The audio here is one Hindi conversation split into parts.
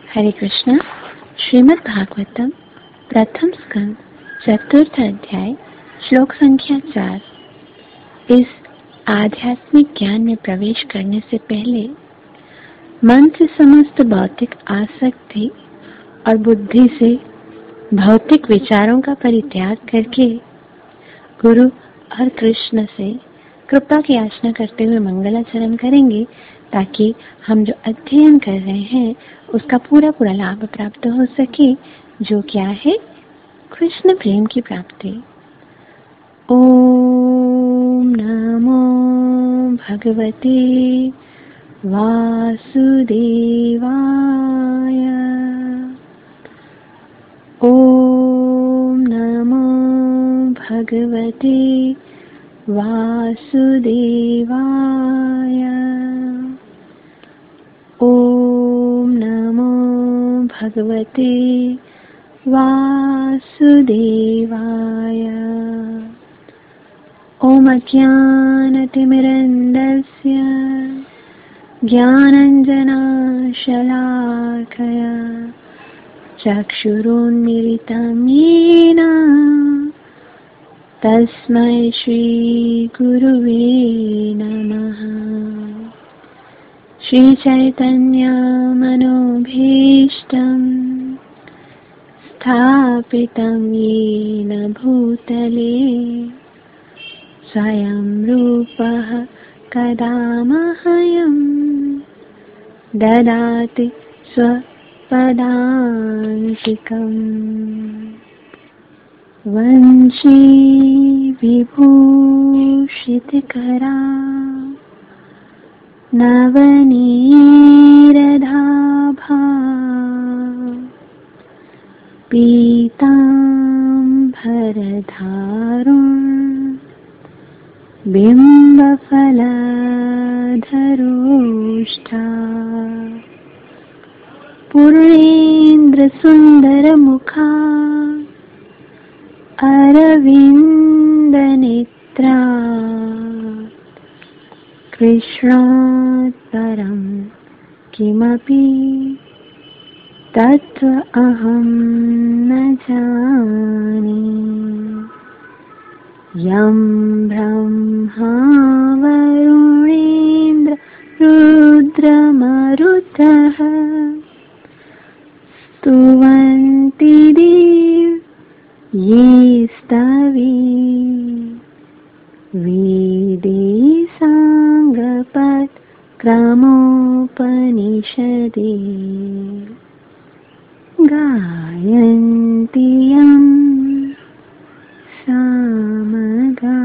हरे कृष्ण। श्रीमद् भागवतम प्रथम स्कंद चतुर्थ अध्याय श्लोक संख्या 4। इस आध्यात्मिक ज्ञान में प्रवेश करने से पहले मन से समस्त भौतिक आसक्ति और बुद्धि से भौतिक विचारों का परित्याग करके गुरु और कृष्ण से कृपा की याचना करते हुए मंगलाचरण करेंगे, ताकि हम जो अध्ययन कर रहे हैं उसका पूरा पूरा लाभ प्राप्त हो सके, जो क्या है कृष्ण प्रेम की प्राप्ति। ओम नमो भगवते वासुदेवाय। ओम नमो भगवते वासुदेवाय। ओम नमो भगवते वासुदेवाय। ओम अज्ञानतिमिरन्धस्य ज्ञानाञ्जनशलाकया चक्षुरुन्मीलितं येन तस्मै श्रीगुरुवे नमः। श्रीचैतन्यमनोभीष्टं स्थापितं येन भूतले स्वयं रूपः कदा मह्यं ददाति स्वपदान्तिकम्। वंशी विभूषितकरा नवनीरदाभा पीताम्बरधारुन् बिम्बफलधरोष्ठा पूर्णेन्द्रसुन्दरमुखा अरविन्दनेत्रा कृष्णात् परं किमपि तत्त्व अहं न जाने। यं ब्रह्मा वरुणेन्द्र रुद्रमरुतः स्तुवन्ति ये स्तवे वेदे साङ्गपत् क्रमोपनिषदे गायन्ति यं सामगा।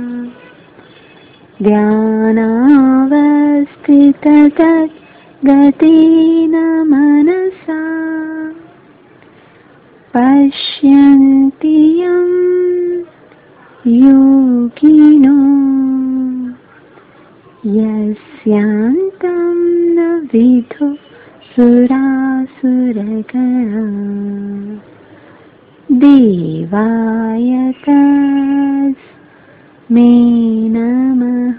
ध्यानावस्थितगतेन मनसा पश्यन्ति यं योगिनो यस्यान्तं न विदुः सुरासुरगणा। देवाय तस्मै नमः।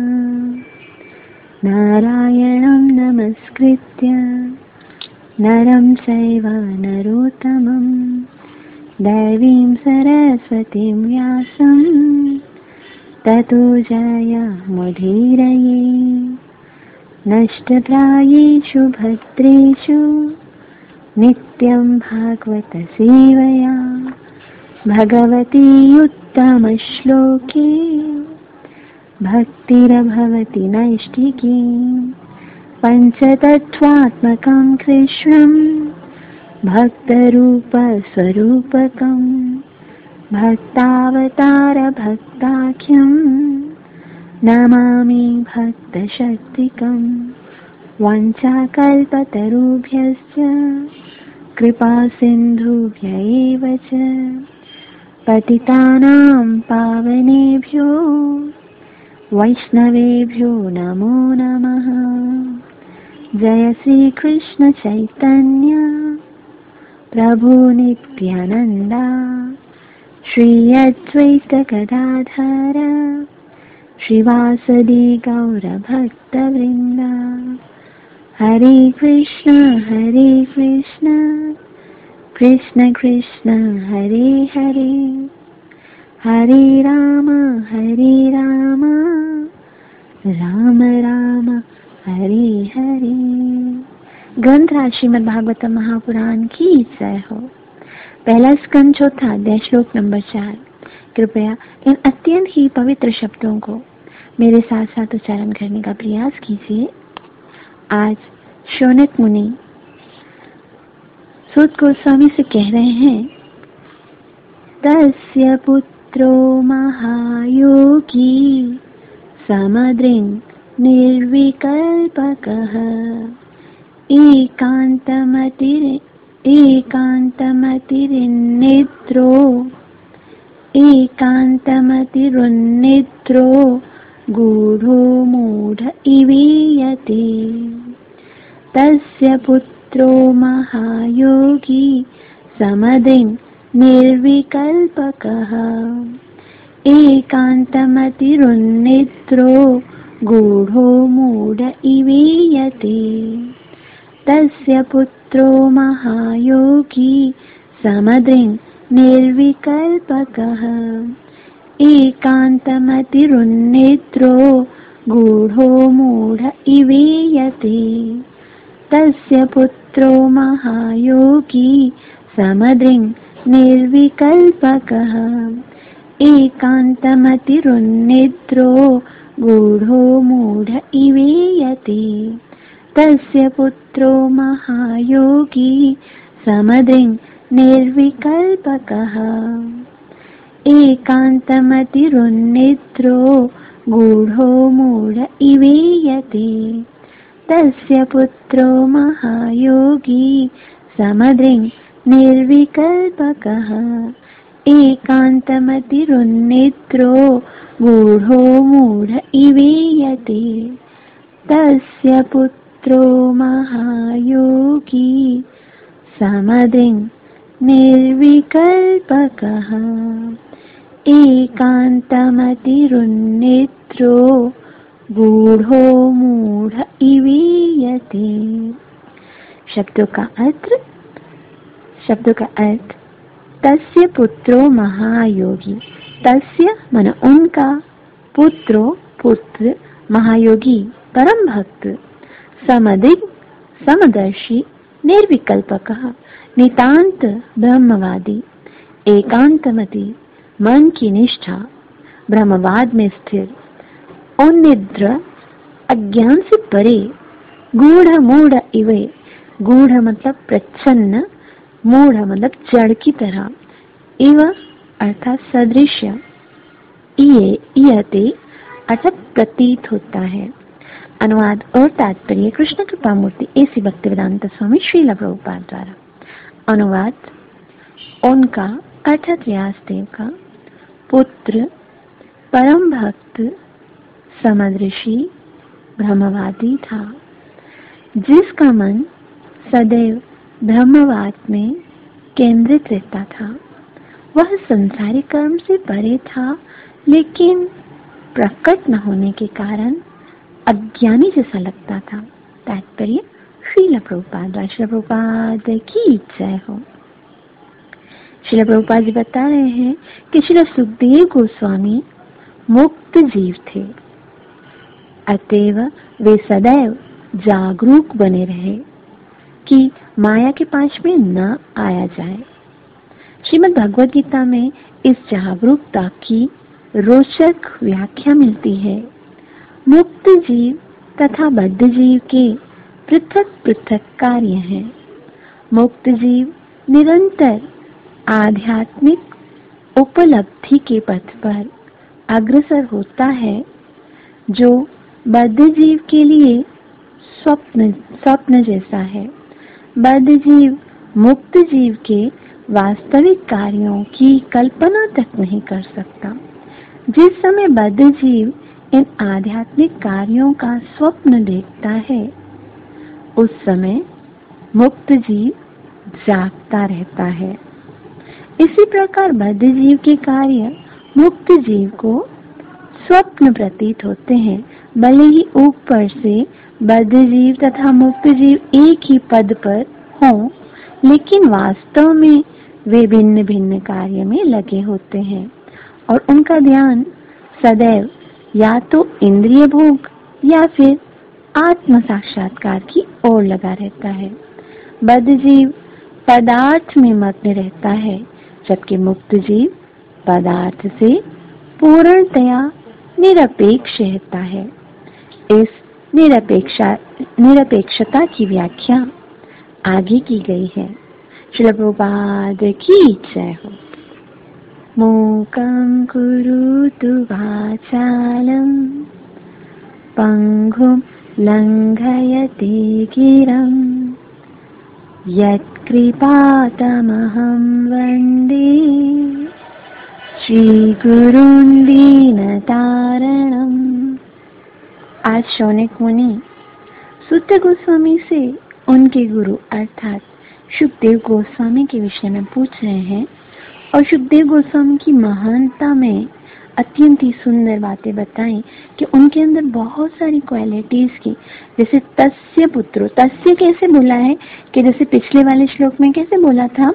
नारायणं नमस्कृत्य नरं चैव नरोत्तमं देवीं सरस्वतीं व्यासं ततो जयमुदीरये। नष्टप्रायेषु भद्रेषु नित्यं भागवत सेवया भगवती उत्तमश्लोके भक्तिर्भवति नैष्ठिकी। पञ्चतत्त्वात्मकं कृष्णं भक्तरूपस्वरूपकं भक्तावतारभक्ताख्यं नमामि भक्तशक्तिकं। वाञ्छाकल्पतरुभ्यश्च कृपासिन्धुभ्य एव च पतितानां पावनेभ्यो वैष्णवेभ्यो नमो नमः। जय श्री कृष्ण चैतन्य प्रभु नित्यानंदा श्री अद्वैत गदाधर श्रीवासदि गौरभक्तवृन्दा। हरे कृष्ण कृष्ण कृष्ण हरे हरे, हरे राम राम राम हरे हरे। ग्रंथराज श्रीमद् भागवतम महापुराण की जय हो। पहला स्कंद चौथा अध्याय श्लोक नंबर 4। कृपया इन अत्यंत ही पवित्र शब्दों को मेरे साथ साथ उच्चारण करने का प्रयास कीजिए। आज शौनक मुनि सूत गोस्वामी से कह रहे हैं, तस्य पुत्रो महायोगी समदृङ् निर्विकल्पकः एकान्तमतिरुन्निद्रो गूढो मूढ इवीयते। तस्य पुत्रो महायोगी समदृङ् निर्विकल्पकः एकान्तमतिरुन्निद्रो गूढो मूढ इवीयते। तस्य पुत्रो महायोगी समदृङ् निर्विकल्पकः एकान्तमतिरुन्निद्रो गूढो मूढ इवीयते। तस्य पुत्रो महायोगी समदृङ् निर्विकल्पकः एकान्तमतिरुन्निद्रो गूढो मूढ इवीयते। तस्य पुत्रो महायोगी समदृङ् निर्विकल्पकः एकान्तमतिरुन्निद्रो गूढो मूढ इवीयते। तस्य पुत्रो महायोगी समदृङ् निर्विकल्पकः एकान्तमतिरुन्निद्रो गूढो मूढ इवीयते। तस्य पुत्रो महायोगी समदृङ् निर्विकल्पकः एकान्तमतिरुन्निद्रो गूढो मूढ इवीयते। शब्दों का अर्थ तस्य पुत्रो महायोगी, तस्य मन उनका, पुत्रो पुत्र, महायोगी परम भक्त, समदृङ् समदर्शी, निर्विकल्पकः नितांत ब्रह्मवादी, एकांतमति मन की निष्ठा, ब्रह्मवाद में स्थिर, उन्निद्र अज्ञान से परे, गूढ़ मूढ़ इवे, गूढ़ मतलब प्रच्छन्न, मूढ़ मतलब जड़ की तरह, इव अर्थात सदृश्य, इयते अर्थात प्रतीत होता है। अनुवाद और तात्पर्य कृष्ण कृपा मूर्ति एसी भक्तिवेदांत स्वामी श्रील प्रभुपाद द्वारा। अनुवाद, उनका अर्थात व्यासदेव का पुत्र परम भक्त समदृशी ब्रह्मवादी था, जिसका मन सदैव ब्रह्मवाद में केंद्रित रहता था। वह संसारिक कर्म से परे था, लेकिन प्रकट न होने के कारण अज्ञानी जैसा लगता था। तात्पर्य श्रील प्रभुपाद की जय हो। श्रील प्रभुपाद जी बता रहे हैं कि श्री सुखदेव गोस्वामी मुक्त जीव थे, अतएव वे सदैव जागरूक बने रहे कि माया के पास में न आया जाए। श्रीमद् भगवद गीता में इस जागरूकता की रोचक व्याख्या मिलती है। मुक्त जीव तथा बद्ध जीव के पृथक पृथक कार्य हैं। मुक्त जीव निरंतर आध्यात्मिक उपलब्धि के पथ पर अग्रसर होता है, जो बद्ध जीव के लिए स्वप्न जैसा है। बद्ध जीव मुक्त जीव के वास्तविक कार्यों की कल्पना तक नहीं कर सकता। जिस समय बद्ध जीव इन आध्यात्मिक कार्यों का स्वप्न देखता है, उस समय मुक्त जीव जागता रहता है। इसी प्रकार बद्ध जीव के कार्य मुक्त जीव को स्वप्न प्रतीत होते हैं, भले ही ऊपर से बद्ध जीव तथा मुक्त जीव एक ही पद पर हों, लेकिन वास्तव में वे भिन्न भिन्न कार्य में लगे होते हैं और उनका ध्यान सदैव या तो इंद्रिय भोग या फिर आत्म साक्षात्कार की ओर लगा रहता है। बद्ध जीव पदार्थ में मग्न रहता है, जबकि मुक्त जीव पदार्थ से पूर्णतया निरपेक्ष रहता है। इस निरपेक्षता की व्याख्या आगे की गई है। श्रील प्रभुपाद की जय हो। मूकं करोतु वाचालं पंगुं लंघयते गिरं यत्कृपातमहं वन्दे श्रीगुरुं दीनतारणम्। आज शौनक मुनि सूत गोस्वामी से उनके गुरु अर्थात शुकदेव गोस्वामी के विषय में पूछ रहे हैं और शुकदेव गोस्वामी की महानता में अत्यंत ही सुंदर बातें बताई कि उनके अंदर बहुत सारी क्वालिटीज की, जैसे तस्य पुत्रो, तस्य कैसे बोला है कि जैसे पिछले वाले श्लोक में कैसे बोला था,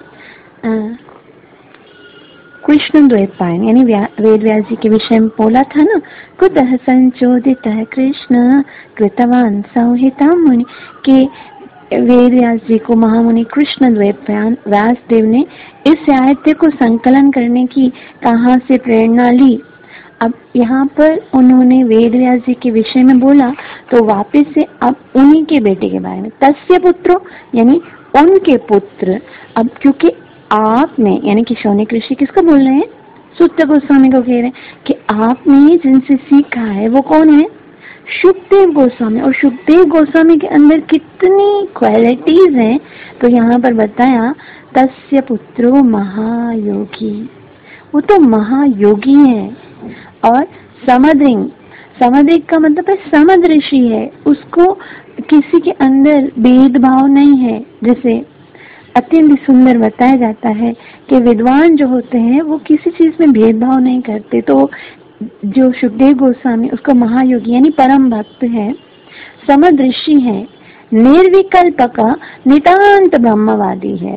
कृष्ण द्वैपायन यानी वेद व्यास जी के विषय में बोला था ना, कुतः संचोदितः कृष्ण कृतवान संहिता मुनि, के वेद व्यास जी को महामुनि कृष्ण द्वैपायन व्यास देव ने इस साहित्य को संकलन करने की कहाँ से प्रेरणा ली। अब यहाँ पर उन्होंने वेद व्यास जी के विषय में बोला तो वापस से अब उन्हीं के बेटे के बारे में, तस्य पुत्रो यानी उनके पुत्र। अब क्योंकि आपने यानी कि शौनक ऋषि किसको बोल रहे हैं, सूत गोस्वामी को कह रहे हैं कि आपने जिनसे सीखा है वो कौन है, शुकदेव गोस्वामी। और शुकदेव गोस्वामी के अंदर कितनी क्वालिटीज हैं, तो यहाँ पर बताया तस्य पुत्रो महायोगी, वो तो महायोगी है। और समद्रिंग, समद्रिंग का मतलब है समदृषि है, उसको किसी के अंदर भेदभाव नहीं है। जैसे अत्यंत सुंदर बताया जाता है कि विद्वान जो होते हैं वो किसी चीज में भेदभाव नहीं करते, तो जो शुकदेव गोस्वामी उसका महायोगी यानी परम भक्त है, समदृषि है, निर्विकल्पक नितांत ब्रह्मवादी है।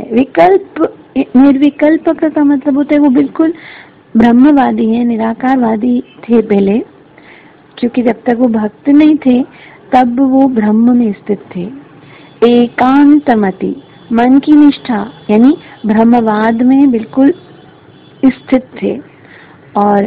निर्विकल्पक का मतलब होता है वो बिल्कुल ब्रह्मवादी है, निराकारवादी थे पहले, क्योंकि जब तक वो भक्त नहीं थे तब वो ब्रह्म में स्थित थे। एकांतमति मन की निष्ठा यानी ब्रह्मवाद में बिल्कुल स्थित थे। और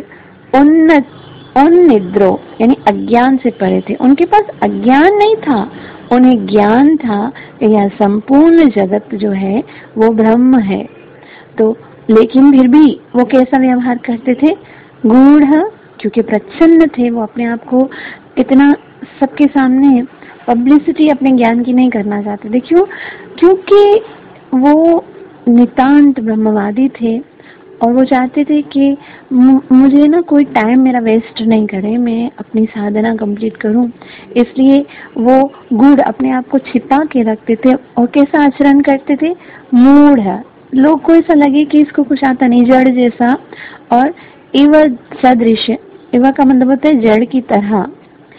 उन्निद्रो यानी अज्ञान से परे थे, उनके पास अज्ञान नहीं था, उन्हें ज्ञान था कि यह संपूर्ण जगत जो है वो ब्रह्म है। तो लेकिन फिर भी वो कैसा व्यवहार करते थे, गूढ़, क्योंकि प्रच्छन्न थे, वो अपने आप को इतना सबके सामने पब्लिसिटी अपने ज्ञान की नहीं करना चाहते थे। क्यों? क्योंकि वो नितांत ब्रह्मवादी थे और वो चाहते थे कि मुझे ना कोई टाइम मेरा वेस्ट नहीं करे, मैं अपनी साधना कंप्लीट करूं। इसलिए वो गूढ़ अपने आप को छिपा के रखते थे और कैसा आचरण करते थे, मूढ़, लोग को ऐसा लगे कि इसको कुछ आता नहीं, जड़ जैसा। और इव सदृश, इव का मतलब होता है जड़ की तरह,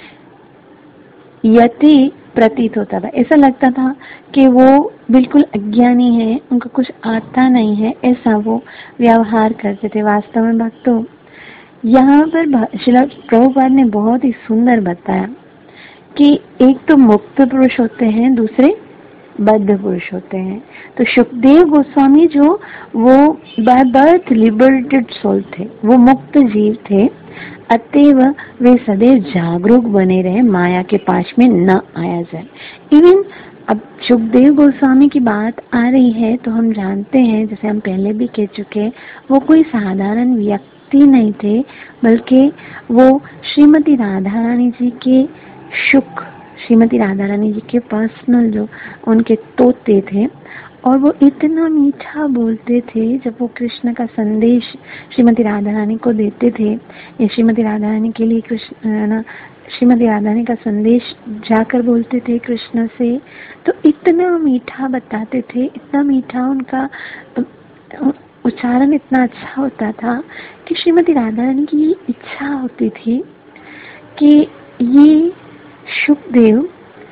यति प्रतीत होता था, ऐसा लगता था कि वो बिल्कुल अज्ञानी है, उनको कुछ आता नहीं है, ऐसा वो व्यवहार करते थे। वास्तव में भक्तों, यहाँ पर श्रील प्रभुपाद ने बहुत ही सुंदर बताया कि एक तो मुक्त पुरुष होते हैं, दूसरे बद्ध पुरुष होते हैं। तो शुकदेव गोस्वामी जो वो बाय बर्थ लिबरेटेड सोल थे, वो मुक्त जीव थे, अतएव वे सदैव जागरूक बने रहे, माया के पास में न आया जाए। इवन अब शुकदेव गोस्वामी की बात आ रही है तो हम जानते हैं, जैसे हम पहले भी कह चुके, वो कोई साधारण व्यक्ति नहीं थे, बल्कि वो श्रीमती राधा रानी जी के श्रीमती राधा रानी जी के पर्सनल जो उनके तोते थे, और वो इतना मीठा बोलते थे। जब वो कृष्ण का संदेश श्रीमती राधा रानी को देते थे, या श्रीमती राधा रानी के लिए श्रीमती राधा रानी का संदेश जाकर बोलते थे कृष्ण से, तो इतना मीठा बताते थे, इतना मीठा, उनका उच्चारण इतना अच्छा होता था कि श्रीमती राधा रानी की इच्छा होती थी कि ये शुकदेव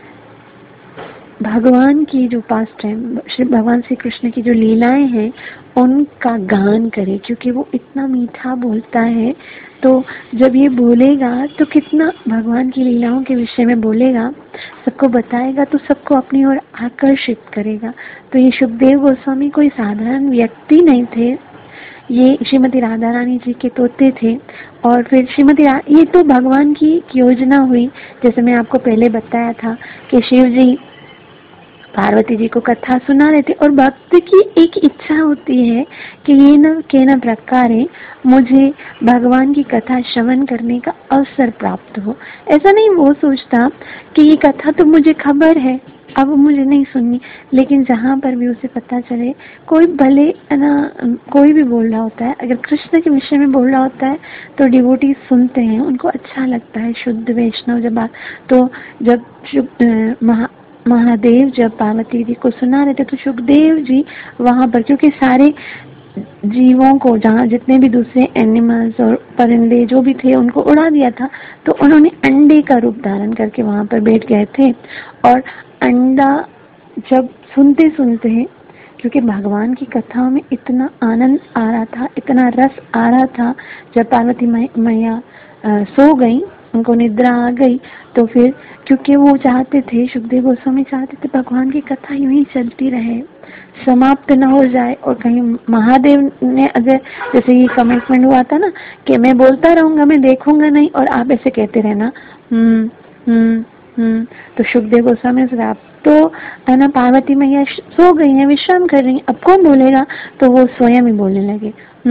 भगवान की जो पास्ट टाइम श्री भगवान श्री कृष्ण की जो लीलाएं हैं उनका गान करे, क्योंकि वो इतना मीठा बोलता है। तो जब ये बोलेगा तो कितना भगवान की लीलाओं के विषय में बोलेगा, सबको बताएगा, तो सबको अपनी ओर आकर्षित करेगा। तो ये शुकदेव गोस्वामी कोई साधारण व्यक्ति नहीं थे, ये श्रीमती राधा रानी जी के तोते थे। और फिर ये तो भगवान की योजना हुई, जैसे मैं आपको पहले बताया था कि शिव जी पार्वती जी को कथा सुना रहे थे, और भक्त की एक इच्छा होती है कि ये न प्रकारे मुझे भगवान की कथा श्रवण करने का अवसर प्राप्त हो। ऐसा नहीं वो सोचता कि ये कथा तो मुझे खबर है, अब मुझे नहीं सुननी, लेकिन जहाँ पर भी उसे पता चले, कोई भले कोई भी बोल रहा होता है, अगर कृष्ण के विषय में बोल रहा होता है तो डिवोटी सुनते हैं, उनको अच्छा लगता है। शुद्ध वैष्णव जब महादेव जब पार्वती जी को सुना रहे थे तो शुकदेव जी वहां पर, क्योंकि सारे जीवों को, जहाँ जितने भी दूसरे एनिमल्स और परिंदे जो भी थे उनको उड़ा दिया था, तो उन्होंने अंडे का रूप धारण करके वहां पर बैठ गए थे। और अंडा जब सुनते सुनते, क्योंकि भगवान की कथाओं में इतना आनंद आ रहा था, इतना रस आ रहा था, जब पार्वती मैया सो गई, उनको निद्रा आ गई, तो फिर क्योंकि वो चाहते थे, शुकदेव गोस्वामी चाहते थे भगवान की कथा यूं ही चलती रहे, समाप्त न हो जाए। और कहीं महादेव ने अगर जैसे ये कमिटमेंट हुआ था ना कि मैं बोलता रहूंगा, मैं देखूंगा नहीं, और आप ऐसे कहते रहना तो शुकदेव गोस्वामी से आप तो है ना, पार्वती मैया सो गई है, विश्राम कर रही है, अब कौन बोलेगा, तो वो स्वयं ही बोलने लगे।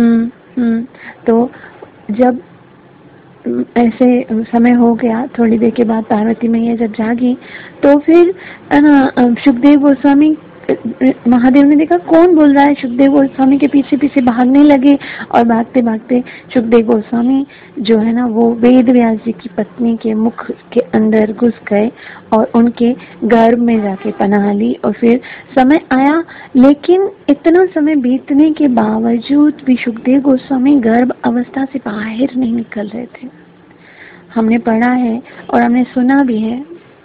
तो जब ऐसे समय हो गया, थोड़ी देर के बाद पार्वती मैया जब जागी, तो फिर शुकदेव गोस्वामी, महादेव ने देखा कौन बोल रहा है, शुकदेव गोस्वामी के पीछे पीछे भागने लगे, और भागते भागते शुकदेव गोस्वामी जो है ना, वो वेद व्यास जी की पत्नी के मुख के अंदर घुस गए और उनके गर्भ में जाके पनाह ली। और फिर समय आया, लेकिन इतना समय बीतने के बावजूद भी शुकदेव गोस्वामी गर्भ अवस्था से बाहर नहीं निकल रहे थे। हमने पढ़ा है और हमने सुना भी है,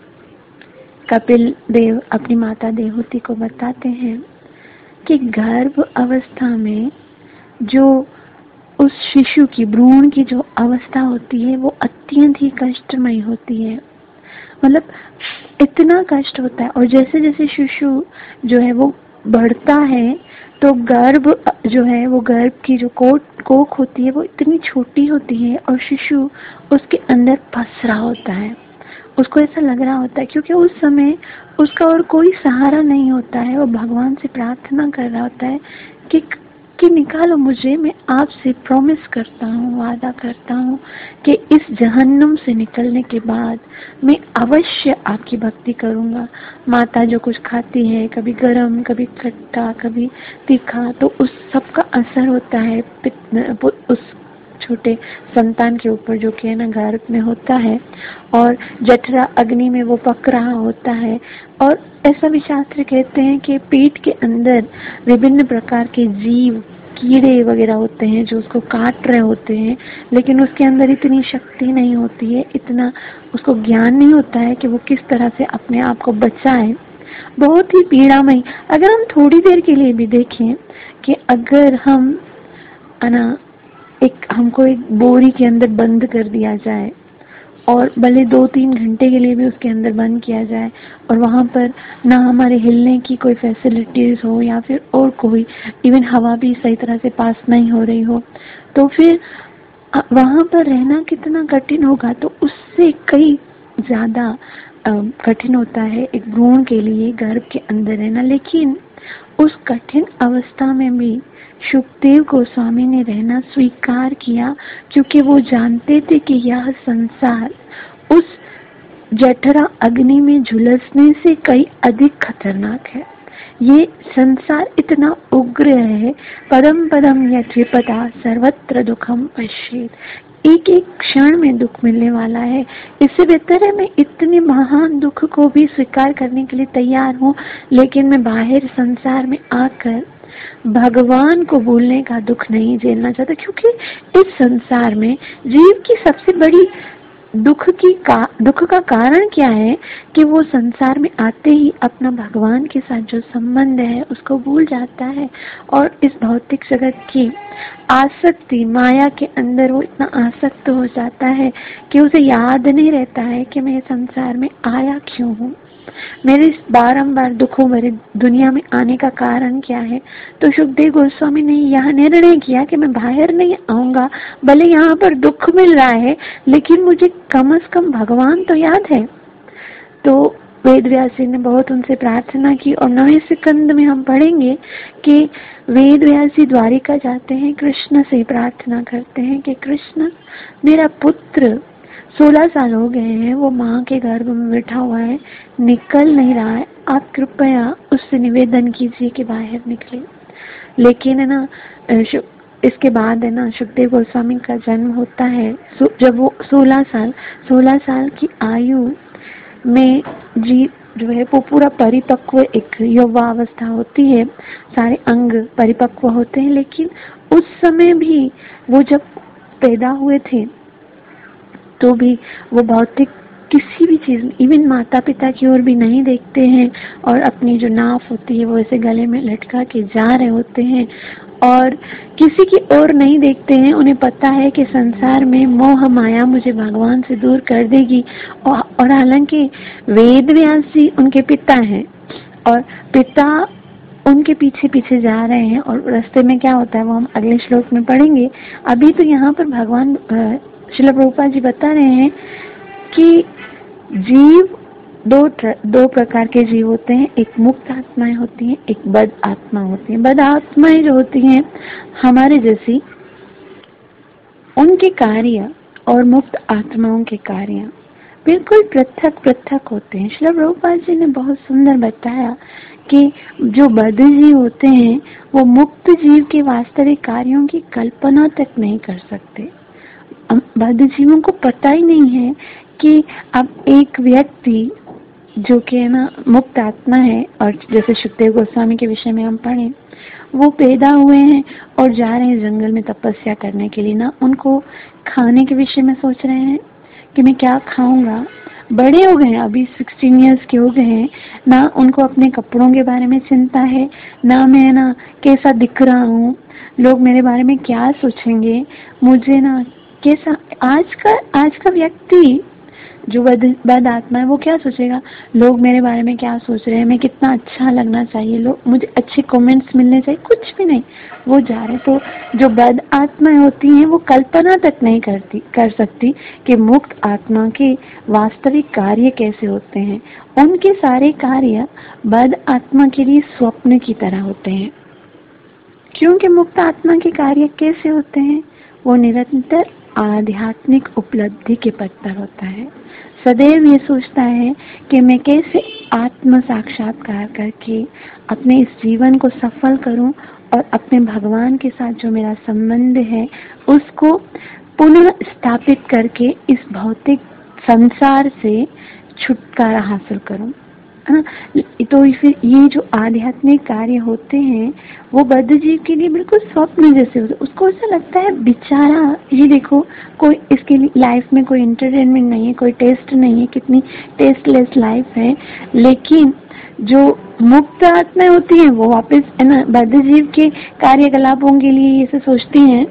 कपिल देव अपनी माता देवहूति को बताते हैं कि गर्भ अवस्था में जो उस शिशु की, भ्रूण की जो अवस्था होती है वो अत्यंत ही कष्टमयी होती है, मतलब इतना कष्ट होता है। और जैसे जैसे शिशु जो है वो बढ़ता है, तो गर्भ जो है, वो गर्भ की जो कोख होती है वो इतनी छोटी होती है, और शिशु उसके अंदर फंस रहा होता है। उसको ऐसा लग रहा होता है, क्योंकि उस समय उसका और कोई सहारा नहीं होता है, वो भगवान से प्रार्थना कर रहा होता है कि निकालो मुझे, मैं आपसे प्रॉमिस करता हूँ, वादा करता हूँ कि इस जहन्नुम से निकलने के बाद मैं अवश्य आपकी भक्ति करूँगा। माता जो कुछ खाती है, कभी गरम, कभी खट्टा, कभी तीखा, तो उस सब का असर होता है उस छोटे संतान के ऊपर, जो कि है ना गर्भ में होता है, और जठरा अग्नि में वो पक रहा होता है। और ऐसा भी शास्त्र कहते हैं कि पेट के अंदर विभिन्न प्रकार के जीव, कीड़े वगैरह होते हैं जो उसको काट रहे होते हैं, लेकिन उसके अंदर इतनी शक्ति नहीं होती है, इतना उसको ज्ञान नहीं होता है कि वो किस तरह से अपने आप को बचाए। बहुत ही पीड़ामयी। अगर हम थोड़ी देर के लिए भी देखें कि अगर हम हमको एक बोरी के अंदर बंद कर दिया जाए, और भले 2-3 घंटे के लिए भी उसके अंदर बंद किया जाए, और वहाँ पर ना हमारे हिलने की कोई फैसिलिटीज हो, या फिर और कोई इवन हवा भी सही तरह से पास नहीं हो रही हो, तो फिर वहाँ पर रहना कितना कठिन होगा। तो उससे कई ज्यादा कठिन होता है एक भ्रूण के लिए गर्भ के अंदर रहना। लेकिन उस कठिन अवस्था में भी शुकदेव गोस्वामी ने रहना स्वीकार किया, क्योंकि वो जानते थे कि यह संसार उस जठरा अग्नि में झुलसने से कई अधिक खतरनाक है। ये संसार इतना उग्र है, परम पदम यद्विपदा सर्वत्र दुखम पश्येत्, एक एक क्षण में दुख मिलने वाला है। इससे बेहतर है मैं इतने महान दुख को भी स्वीकार करने के लिए तैयार हूँ, लेकिन मैं बाहर संसार में आकर भगवान को भूलने का दुख नहीं झेलना चाहता, क्योंकि इस संसार में जीव की सबसे बड़ी दुख का कारण क्या है कि वो संसार में आते ही अपना भगवान के साथ जो संबंध है उसको भूल जाता है और इस भौतिक जगत की आसक्ति, माया के अंदर वो इतना आसक्त हो जाता है कि उसे याद नहीं रहता है कि मैं संसार में आया क्यों हूँ, मेरे इस बारंबार दुखों भरे दुनिया में आने का कारण क्या है। तो शुकदेव गोस्वामी ने यह निर्णय किया कि मैं बाहर नहीं आऊंगा, भले यहाँ पर दुख मिल रहा है लेकिन मुझे कम से कम भगवान तो याद है। तो वेद व्यास जी ने बहुत उनसे प्रार्थना की और 9वें स्कंद में हम पढ़ेंगे कि वेद व्यास जी द्वारिका जाते हैं, कृष्ण से प्रार्थना करते हैं कि कृष्ण, मेरा पुत्र 16 साल हो गए हैं, वो माँ के गर्भ में बैठा हुआ है, निकल नहीं रहा है, आप कृपया उससे निवेदन कीजिए कि बाहर निकले। लेकिन है ना, इसके बाद है ना शुकदेव गोस्वामी का जन्म होता है। जब वो 16 साल की आयु में जो है वो पूरा परिपक्व एक युवावस्था होती है, सारे अंग परिपक्व होते हैं। लेकिन उस समय भी वो जब पैदा हुए थे तो भी वो भौतिक किसी भी चीज, इवन माता पिता की ओर भी नहीं देखते हैं और अपनी जो नाफ होती है वो ऐसे गले में लटका के जा रहे होते हैं और किसी की ओर नहीं देखते हैं। उन्हें पता है कि संसार में मोह माया मुझे भगवान से दूर कर देगी। और हालांकि वेद व्यास जी उनके पिता हैं और पिता उनके पीछे पीछे जा रहे हैं और रास्ते में क्या होता है वो हम अगले श्लोक में पढ़ेंगे। अभी तो यहाँ पर भगवान श्रील प्रभुपाद जी बता रहे हैं कि जीव दो प्रकार के जीव होते हैं, एक मुक्त आत्माएं होती हैं, एक बद आत्मा होती हैं। बद आत्माएं जो होती हैं हमारे जैसी, उनके कार्य और मुक्त आत्माओं के कार्य बिल्कुल पृथक पृथक होते हैं। श्रील प्रभुपाद जी ने बहुत सुंदर बताया कि जो बद्ध जीव होते हैं वो मुक्त जीव के वास्तविक कार्यों की कल्पना तक नहीं कर सकते। बद्ध जीवों को पता ही नहीं है कि अब एक व्यक्ति जो कि है ना मुक्त आत्मा है, और जैसे शुकदेव गोस्वामी के विषय में हम पढ़े, वो पैदा हुए हैं और जा रहे हैं जंगल में तपस्या करने के लिए। ना उनको खाने के विषय में सोच रहे हैं कि मैं क्या खाऊंगा, बड़े हो गए हैं, अभी 16 इयर्स के हो गए हैं, ना उनको अपने कपड़ों के बारे में चिंता है, ना मैं ना कैसा दिख रहा हूँ, लोग मेरे बारे में क्या सोचेंगे, मुझे ना कैसा। आज का व्यक्ति जो बद आत्मा है वो क्या सोचेगा, लोग मेरे बारे में क्या सोच रहे हैं, मैं कितना अच्छा लगना चाहिए, लोग मुझे अच्छे कमेंट्स मिलने चाहिए, कुछ भी नहीं, वो जा रहे। तो जो बद आत्माएं होती हैं वो कल्पना तक नहीं कर सकती कि मुक्त आत्मा के वास्तविक कार्य कैसे होते हैं। उनके सारे कार्य बद आत्मा के लिए स्वप्न की तरह होते हैं, क्योंकि मुक्त आत्मा के कार्य कैसे होते हैं, वो निरंतर आध्यात्मिक उपलब्धि के पद पर होता है। सदैव ये सोचता है कि मैं कैसे आत्म साक्षात्कार करके अपने इस जीवन को सफल करूं और अपने भगवान के साथ जो मेरा संबंध है उसको पुनः स्थापित करके इस भौतिक संसार से छुटकारा हासिल करूं। तो फिर ये जो आध्यात्मिक कार्य होते हैं वो बद्ध जीव के लिए बिल्कुल स्वप्न जैसे होते हैं। उसको ऐसा लगता है बेचारा, ये देखो कोई इसके लाइफ में कोई एंटरटेनमेंट नहीं है, कोई टेस्ट नहीं है, कितनी टेस्टलेस लाइफ है। लेकिन जो मुक्त आत्माएं होती हैं वो वापस है ना बद्ध जीव के कार्यकलापों के लिए ऐसे सोचती हैं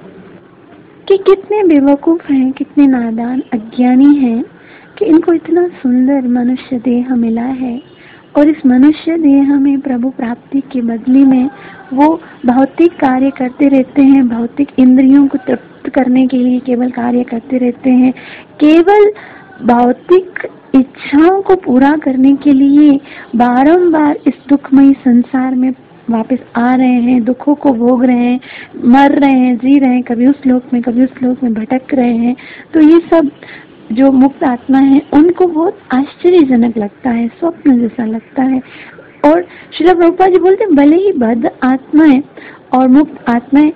कि कितने बेवकूफ हैं, कितने नादान अज्ञानी हैं कि इनको इतना सुंदर मनुष्य देह मिला है और इस मनुष्य देह में प्रभु प्राप्ति के बदले में वो भौतिक कार्य करते रहते हैं, भौतिक इंद्रियों को तृप्त करने के लिए केवल कार्य करते रहते हैं, केवल भौतिक इच्छाओं को पूरा करने के लिए बारंबार इस दुखमयी संसार में वापस आ रहे हैं, दुखों को भोग रहे हैं, मर रहे हैं, जी रहे हैं, कभी उस लोक में कभी उस लोक में भटक रहे हैं। तो ये सब जो मुक्त आत्मा है उनको बहुत आश्चर्यजनक लगता है, स्वप्न जैसा लगता है। और श्रील प्रभुपाद जी बोलते हैं भले ही बद्ध आत्माएं और मुक्त आत्माएं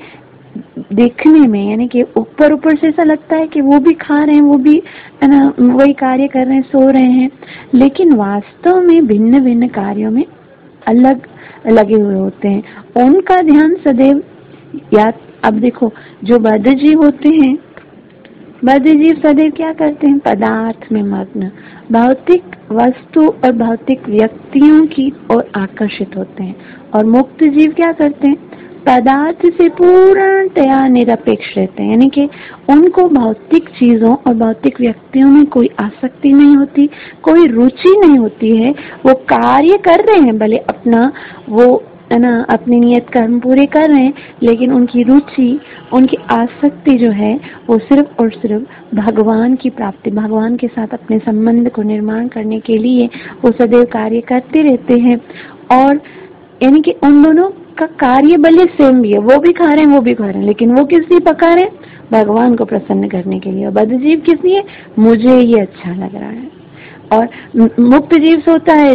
देखने में यानी कि ऊपर से ऐसा लगता है कि वो भी खा रहे हैं, वो भी है ना वही कार्य कर रहे हैं, सो रहे हैं, लेकिन वास्तव में भिन्न भिन्न कार्यों में अलग लगे हुए होते हैं। उनका ध्यान सदैव याद। अब देखो जो बद्ध जीव होते हैं बद्धजीव सदैव क्या करते हैं? पदार्थ में मग्न, भौतिक वस्तु और भौतिक व्यक्तियों की ओर आकर्षित होते हैं। और मुक्त जीव क्या करते हैं? पदार्थ से पूर्णतया निरपेक्ष रहते हैं, यानी कि उनको भौतिक चीजों और भौतिक व्यक्तियों में कोई आसक्ति नहीं होती, कोई रुचि नहीं होती है। वो कार्य कर रहे हैं, भले अपना वो है ना अपनी नियत कर्म पूरे कर रहे हैं, लेकिन उनकी रुचि, उनकी आसक्ति जो है वो सिर्फ और सिर्फ भगवान की प्राप्ति, भगवान के साथ अपने संबंध को निर्माण करने के लिए वो सदैव कार्य करते रहते हैं। और यानी कि उन दोनों का कार्य भले सेम भी है, वो भी खा रहे हैं, वो भी खा रहे हैं, लेकिन वो किस लिए पका रहे हैं? भगवान को प्रसन्न करने के लिए। और बद्धजीव किस लिए? मुझे ये अच्छा लग रहा है। और मुक्त जीव सोता है,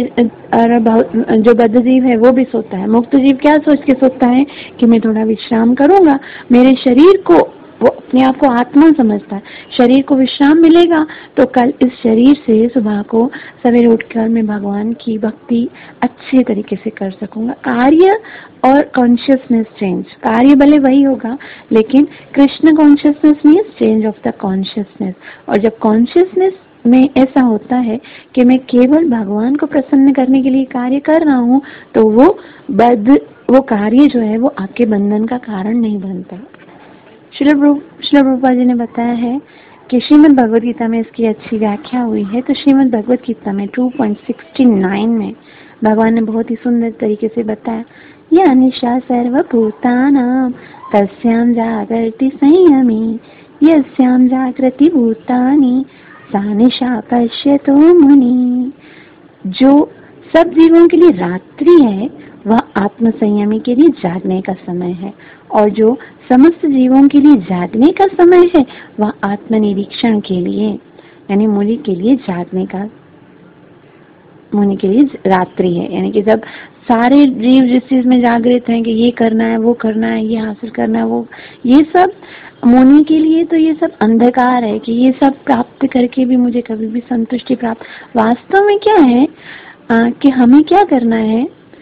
जो बद्धजीव है वो भी सोता है। मुक्त जीव क्या सोच के सोता है कि मैं थोड़ा विश्राम करूंगा, मेरे शरीर को, वो अपने आप को आत्मा समझता है, शरीर को विश्राम मिलेगा तो कल इस शरीर से सुबह को सवेरे उठकर मैं भगवान की भक्ति अच्छे तरीके से कर सकूंगा। कार्य और कॉन्शियसनेस चेंज, कार्य भले वही होगा लेकिन Krishna consciousness means change of the consciousness. और जब कॉन्शियसनेस में ऐसा होता है कि मैं केवल भगवान को प्रसन्न करने के लिए कार्य कर रहा हूँ, तो वो कार्य जो है वो आपके बंधन का कारण नहीं बनता। श्रील प्रभुपाद जी ने बताया है कि श्रीमद् भगवद गीता में इसकी अच्छी व्याख्या हुई है। तो श्रीमद् भगवद गीता में 2.69 में भगवान ने बहुत ही सुंदर तरीके से बताया, या निशा सर्वभूतानां तस्यां जागर्ति संयमी यस्यां जागृति भूतानि सा निशा पश्यतो मुनि। जो सब जीवों के लिए रात्रि है वह आत्म संयमी के लिए जागने का समय है, और जो समस्त जीवों के लिए जागने का समय है वह आत्मनिरीक्षण के लिए, यानी मुनि के लिए जागने का, मुनि के लिए रात्रि है। यानी कि जब सारे जीव जिस चीज में जागृत हैं कि ये करना है, वो करना है, ये हासिल करना है, वो, ये सब मुनि के लिए तो ये सब अंधकार है कि ये सब प्राप्त करके भी मुझे कभी भी संतुष्टि प्राप्त। वास्तव में क्या है कि हमें क्या करना है?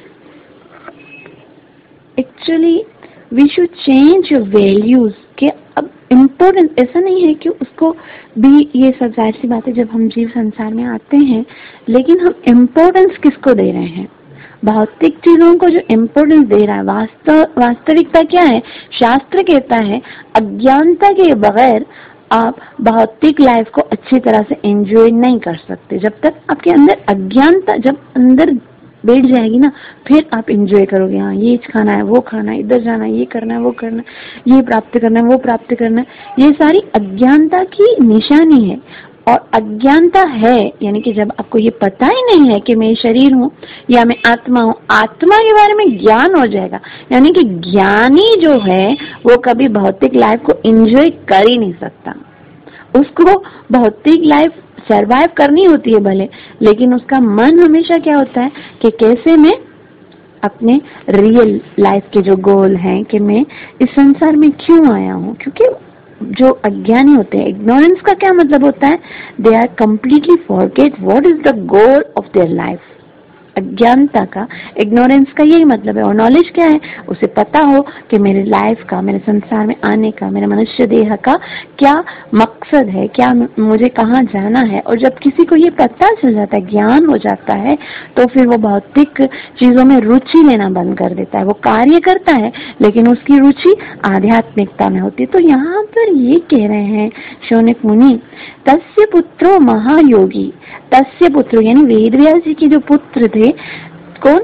Actually we should change values के। अब इम्पोर्टेंस ऐसा नहीं है कि उसको भी, ये सब जाहिर सी बात है जब हम जीव संसार में आते हैं, लेकिन हम इम्पोर्टेंस किसको दे रहे हैं? भौतिक चीजों को जो इम्पोर्टेंस दे रहा है। वास्तविकता क्या है? शास्त्र कहता है अज्ञानता के बगैर आप भौतिक लाइफ को अच्छी तरह से एंजॉय नहीं कर सकते। जब तक आपके अंदर अज्ञानता जब अंदर बैठ जाएगी ना, फिर आप एंजॉय करोगे। हाँ, ये खाना है, वो खाना है, इधर जाना है, ये करना है, वो करना है, ये प्राप्त करना है, वो प्राप्त करना है। ये सारी अज्ञानता की निशानी है। और अज्ञानता है यानी कि जब आपको ये पता ही नहीं है कि मैं शरीर हूँ या मैं आत्मा हूँ, आत्मा के बारे में ज्ञान हो जाएगा, यानी कि ज्ञानी जो है वो कभी भौतिक लाइफ को एंजॉय कर ही नहीं सकता। उसको भौतिक लाइफ सरवाइव करनी होती है भले, लेकिन उसका मन हमेशा क्या होता है कि कैसे मैं अपने रियल लाइफ के जो गोल हैं कि मैं इस संसार में क्यों आया हूँ। क्योंकि जो अज्ञानी होते हैं, इग्नोरेंस का क्या मतलब होता है? They are completely forget what is the goal of their life. अज्ञानता का, इग्नोरेंस का यही मतलब है। और नॉलेज क्या है? उसे पता हो कि मेरे लाइफ का, मेरे संसार में आने का, मेरे मनुष्य देह का क्या मकसद है, क्या मुझे कहाँ जाना है। और जब किसी को ये पता चल जाता है, ज्ञान हो जाता है, तो फिर वो भौतिक चीजों में रुचि लेना बंद कर देता है। वो कार्य करता है लेकिन उसकी रुचि आध्यात्मिकता में होती है। तो यहाँ पर ये कह रहे हैं शौनक मुनि, तस्य पुत्रो महायोगी, तस्य पुत्र यानी वेद व्यास जी के जो पुत्र थे, कौन?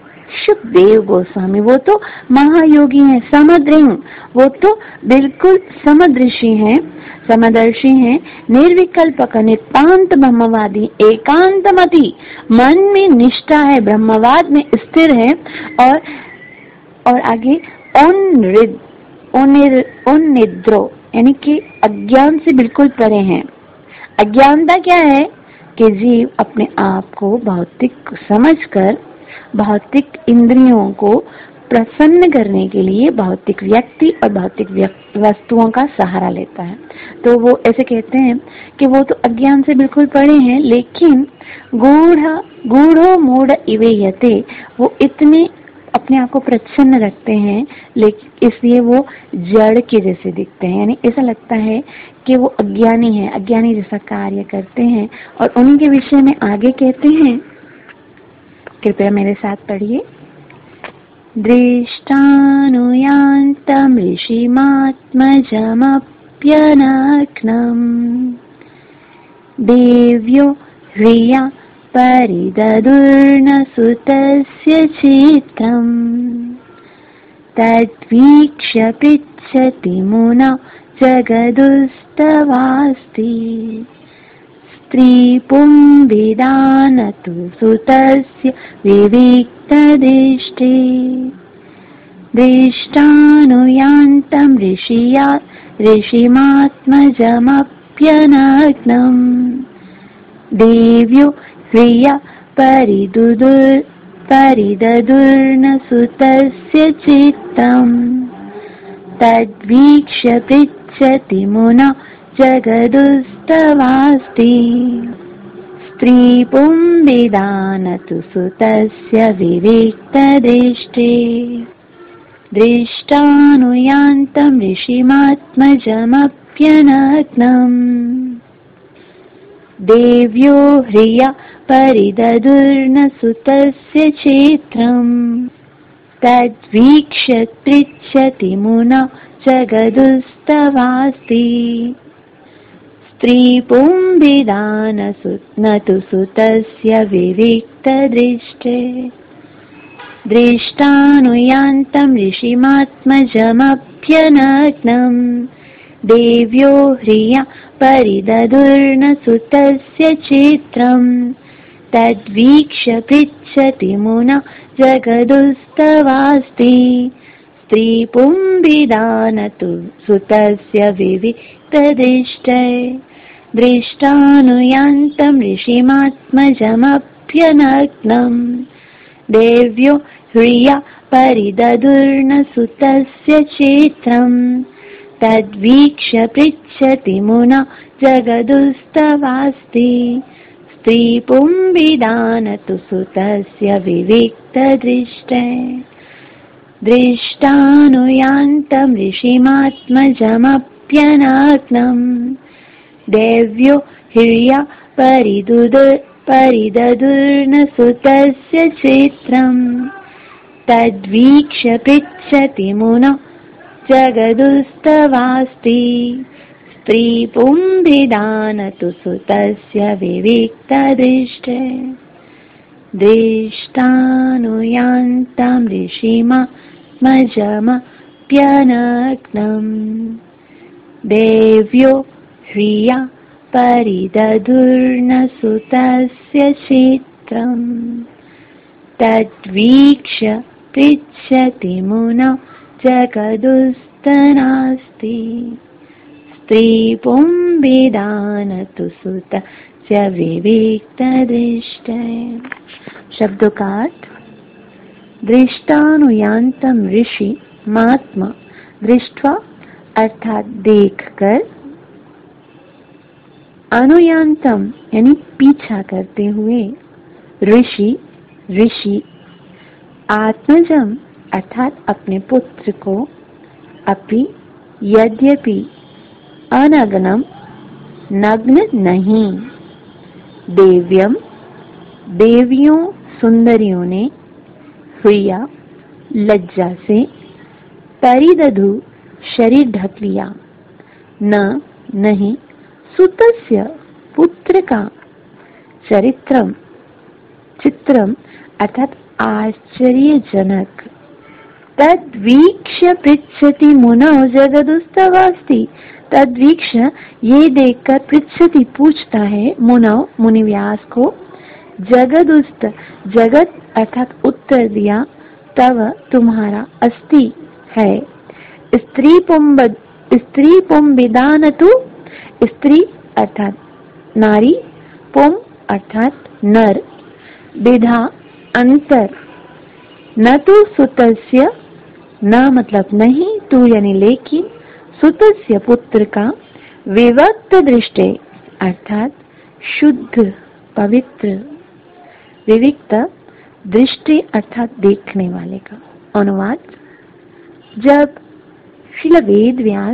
शुकदेव गोस्वामी, वो तो महायोगी हैं, समदृंग, वो तो बिल्कुल समदृशी हैं, समदर्शी हैं, निर्विकल्पक नितांत ब्रह्मवादी, एकांतमति, मन में निष्ठा है, ब्रह्मवाद में स्थिर है। और आगे उन्निद्रो यानी कि अज्ञान से बिल्कुल परे हैं। अज्ञानता क्या है? कि जीव अपने आप को भौतिक समझकर भौतिक इंद्रियों को प्रसन्न करने के लिए भौतिक व्यक्ति और भौतिक वस्तुओं का सहारा लेता है। तो वो ऐसे कहते हैं कि वो तो अज्ञान से बिल्कुल परे हैं, लेकिन गूढ़ो मूढ़ इवे यते, वो इतने अपने आप को प्रसन्न रखते हैं, लेकिन इसलिए वो जड़ के जैसे दिखते हैं। यानी ऐसा लगता है कि वो अज्ञानी है, अज्ञानी जैसा कार्य करते हैं। और उन्हीं के विषय में आगे कहते हैं, कृपया मेरे साथ पढ़िए। दृष्टानुयान्तं ऋषिमात्मजमप्यनग्नं देव्यो ह्रिया परिददुर्न सुतस्य चित्रम् तद्वीक्ष्य पृच्छति मुना जगदुस्तवास्ति स्त्रीपुंविदानतु सुतस्य विविक्तदृष्टे दृष्टानुयान्तं ऋषिमात्मजमप्यनग्नं देव्यो ह्रिया परिददुर्न सुतस्य चित्तम् तद्वीक्ष्य पृच्छति मुना जगदुस्तवास्ति स्त्रीपुंविदानतु सुतस्य विविक्तदृष्टे दृष्टानुयान्तं ऋषिमात्मजमप्यनग्नं देव्यो ह्रिया परिददुर्न सुतस्य चित्रम् तद्वीक्ष्य पृच्छति मुना जगदुस्तवास्ति स्त्रीपुंविदानतु सुतस्य विविक्तदृष्टे दृष्टानुयान्तं ऋषिमात्मजमप्यनग्नं देव्यो ह्रिया परिददुर्न सुतस्य चित्रम् तद्वीक्ष्य पृच्छति मुना जगदुस्तवास्ति स्त्रीपुंविदानतु सुतस्य विविक्तदृष्टे दृष्टानुयान्तं ऋषिमात्मजमप्यनग्नं देव्यो ह्रिया परिददुर्न सुतस्य चित्रम् तद्वीक्ष्य पृच्छति मुना जगदुस्तवास्ति स्त्रीपुंविदानतु सुतस्य विविक्तदृष्टे दृष्टानुयान्तं ऋषिमात्मजमप्यनग्नं देव्यो ह्रिया परिददुर्न सुतस्य चित्रम् तद्वीक्ष्य पृच्छति मुना जगदुस्तवास्ति स्त्रीपुंविदानतु सुतस्य विविक्तदृष्टे दृष्टानुयान्तं ऋषिमात्मजमप्यनग्नं देव्यो ह्रिया परिददुर्न सुतस्य चित्रम् तद्वीक्ष्य पृच्छति मुना जगदुस्तनास्ति स्त्रीपुंविदानतु सुतस्य विविक्तदृष्टे। शब्दों का अर्थ। दृष्टानुयान्तं ऋषि महात्मा दृष्ट्वा अर्थात देखकर, अनुयान्तं यानी पीछा करते हुए, ऋषि आत्मजम अर्थात अपने पुत्र को, अपि यद्यपि, अनग्नम नग्न नहीं, देव्यम देवियों सुंदरियों ने, ह्रिया लज्जा से, परिदधु शरीर ढक लिया, न नहीं, सुतस्य पुत्र का, चित्रम अर्थात आश्चर्यजनक, तद्वीक्ष्य पृच्छति मुनौ जगदुस्तवास्ति, तद्वीक्ष्य ये देखकर, पृच्छति पूछता है, मुनौ मुनिव्यास को, जगदुस्त जगत अर्थात उत्तर दिया, तव तुम्हारा, अस्ति है, स्त्रीपुंविदानतु स्त्री अर्थात नारी, पुम अर्थात नर, विधा अंतर, न तो सुतस्य, न मतलब नहीं, तू यानी लेकिन, सुतस्य पुत्र का, विविक्त दृष्टे अर्थात शुद्ध पवित्र, विविक्त दृष्टि अर्थात देखने वाले का। अनुवाद, जब श्रील वेद व्यास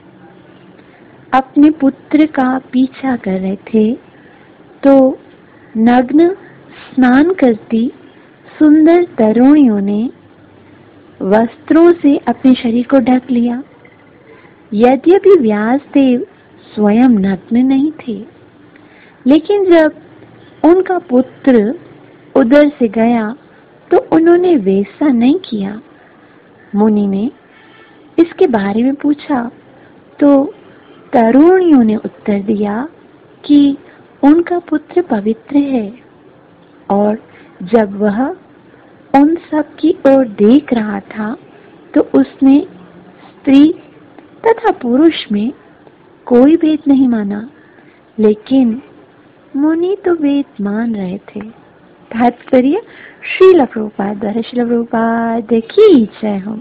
अपने पुत्र का पीछा कर रहे थे तो नग्न स्नान करती सुंदर तरुणियों ने वस्त्रों से अपने शरीर को ढक लिया। यद्यपि व्यासदेव स्वयं नग्न नहीं थे, लेकिन जब उनका पुत्र उधर से गया तो उन्होंने वैसा नहीं किया। मुनि ने इसके बारे में पूछा तो तरुणियों ने उत्तर दिया कि उनका पुत्र पवित्र है, और जब वह उन सब की ओर देख रहा था तो उसने स्त्री तथा पुरुष में कोई भेद नहीं माना। लेकिन मुनि तो वेद मान रहे थे। तात्पर्य श्रील प्रभुपाद द्वारा। श्रील प्रभुपाद की जय हो।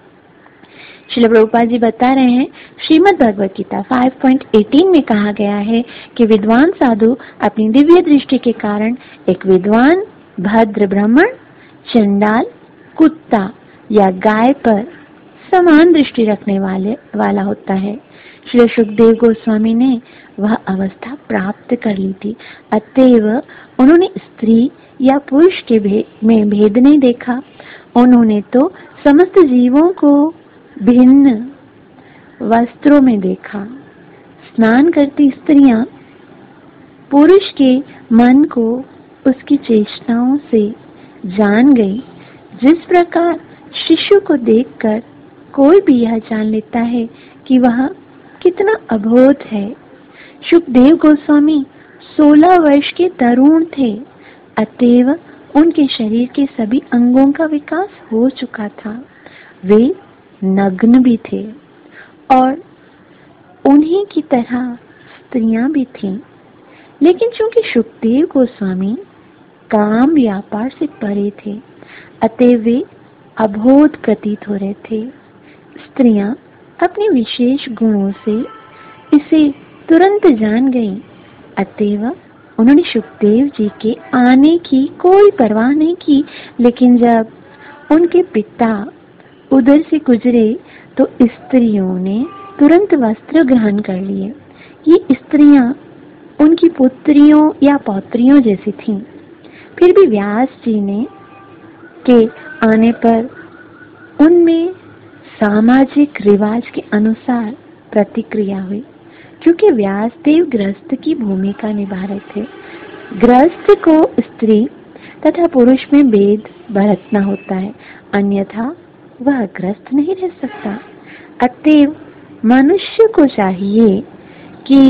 श्रील प्रभुपाद जी बता रहे हैं, श्रीमद् भगवद गीता 5.18 में कहा गया है कि विद्वान साधु अपनी दिव्य दृष्टि के कारण एक विद्वान भद्र ब्राह्मण, चंडाल, कुत्ता या गाय पर समान दृष्टि रखने वाला होता है। श्री सुखदेव गोस्वामी ने वह अवस्था प्राप्त कर ली थी, अतएव उन्होंने स्त्री या पुरुष के में भेद नहीं देखा। उन्होंने तो समस्त जीवों को भिन्न वस्त्रों में देखा। स्नान करती स्त्रियां पुरुष के मन को उसकी चेष्टाओं से जान गई। जिस प्रकार शिशु को देखकर कोई भी यह जान लेता है कि वह कितना अबोध है। सुखदेव गोस्वामी 16 वर्ष के तरुण थे, अतएव उनके शरीर के सभी अंगों का विकास हो चुका था। वे नग्न भी थे और उन्हीं की तरह स्त्रियां भी थीं। लेकिन चूंकि सुखदेव गोस्वामी काम व्यापार से परे थे, अतएव वे अबोध प्रतीत हो रहे थे। स्त्रियां अपने विशेष गुणों से इसे तुरंत जान गईं, अतएव उन्होंने सुखदेव जी के आने की कोई परवाह नहीं की। लेकिन जब उनके पिता उधर से गुजरे तो स्त्रियों ने तुरंत वस्त्र ग्रहण कर लिए। ये स्त्रियां उनकी पुत्रियों या पौत्रियों जैसी थीं। फिर भी व्यास जी ने के आने पर उनमें सामाजिक रिवाज के अनुसार प्रतिक्रिया हुई, क्योंकि व्यासदेव गृहस्थ की भूमिका निभा रहे थे। गृहस्थ को स्त्री तथा पुरुष में भेद बरतना होता है, अन्यथा वह गृहस्थ नहीं रह सकता। अतएव मनुष्य को चाहिए कि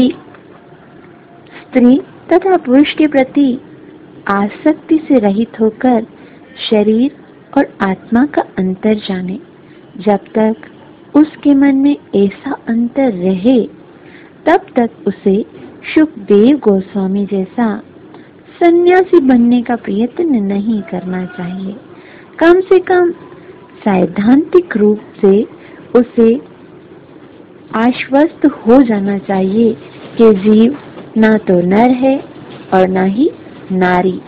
स्त्री तथा पुरुष के प्रति आसक्ति से रहित होकर शरीर और आत्मा का अंतर जाने। जब तक उसके मन में ऐसा अंतर रहे तब तक उसे सुखदेव गोस्वामी जैसा सन्यासी बनने का प्रयत्न नहीं करना चाहिए। कम से कम सैद्धांतिक रूप से उसे आश्वस्त हो जाना चाहिए कि जीव ना तो नर है और ना ही नारी।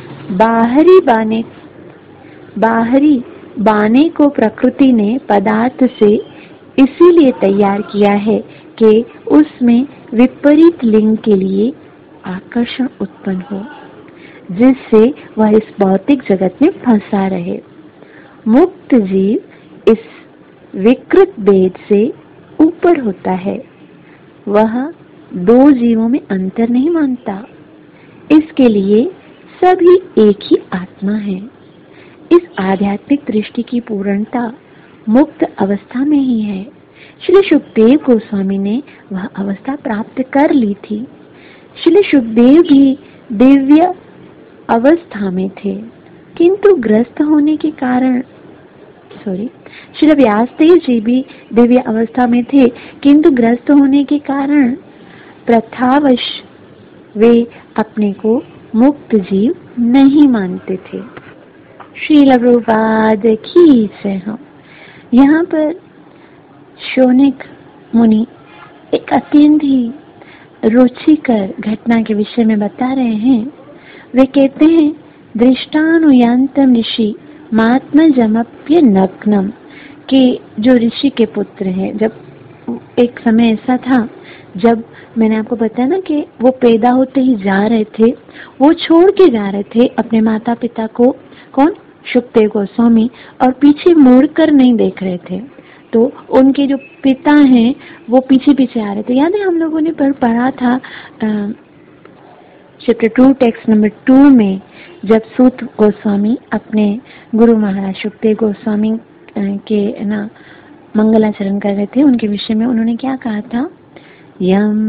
बाहरी बाने को प्रकृति ने पदार्थ से इसीलिए तैयार किया है कि उसमें विपरीत लिंग के लिए आकर्षण उत्पन्न हो, जिससे वह इस भौतिक जगत में फंसा रहे। मुक्त जीव इस विकृत भेद से ऊपर होता है। वह दो जीवों में अंतर नहीं मानता। इसके लिए सभी एक ही आत्मा है। इस आध्यात्मिक दृष्टि की पूर्णता मुक्त अवस्था में ही है। श्री सुखदेव गोस्वामी ने वह अवस्था प्राप्त कर ली थी। श्री सुखदेव भी दिव्य अवस्था में थे, किंतु ग्रस्त होने के कारण श्री व्यासदेव जी भी दिव्य अवस्था में थे, किंतु ग्रस्त होने के कारण प्रथावश वे अपने को मुक्त जीव नहीं मानते थे। श्रील प्रभुपाद की जय हो। यहाँ पर शौनक मुनि एक अत्यंत ही रुचिकर घटना के विषय में बता रहे हैं। वे कहते हैं दृष्टानुयान्तम ऋषि महात्मजमप्य नग्नम, के जो ऋषि के पुत्र हैं, जब एक समय ऐसा था जब मैंने आपको बताया ना कि वो पैदा होते ही जा रहे थे, वो छोड़ के जा रहे थे अपने माता पिता को, कौन, शुकदेव गोस्वामी, और पीछे मुड़कर नहीं देख रहे थे। तो उनके जो पिता हैं वो पीछे पीछे आ रहे थे। याद है हम लोगों ने पढ़ा था चैप्टर 2 टेक्स्ट नंबर 2 में, जब सूत गोस्वामी अपने गुरु महाराज शुकदेव गोस्वामी के ना मंगलाचरण कर रहे थे, उनके विषय में उन्होंने क्या कहा था, यं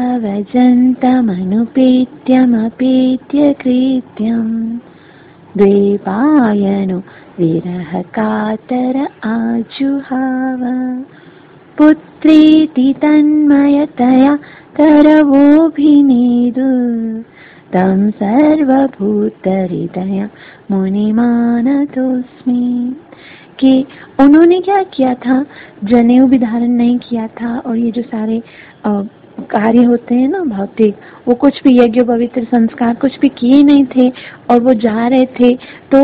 प्रव्रजन्तमनुपेत्यमपेत्य कृत्यं द्वैपायनो विरह कातर आजुहाव पुत्रेति तन्मयतया तरवोऽभिनेदु तं सर्वभूतहृदय मुनिमानतोऽस्मि। कि उन्होंने क्या किया था, जनेऊ भी धारण नहीं किया था, और ये जो सारे कार्य होते हैं ना भौतिक, वो कुछ भी यज्ञ पवित्र संस्कार कुछ भी किए नहीं थे, और वो जा रहे थे। तो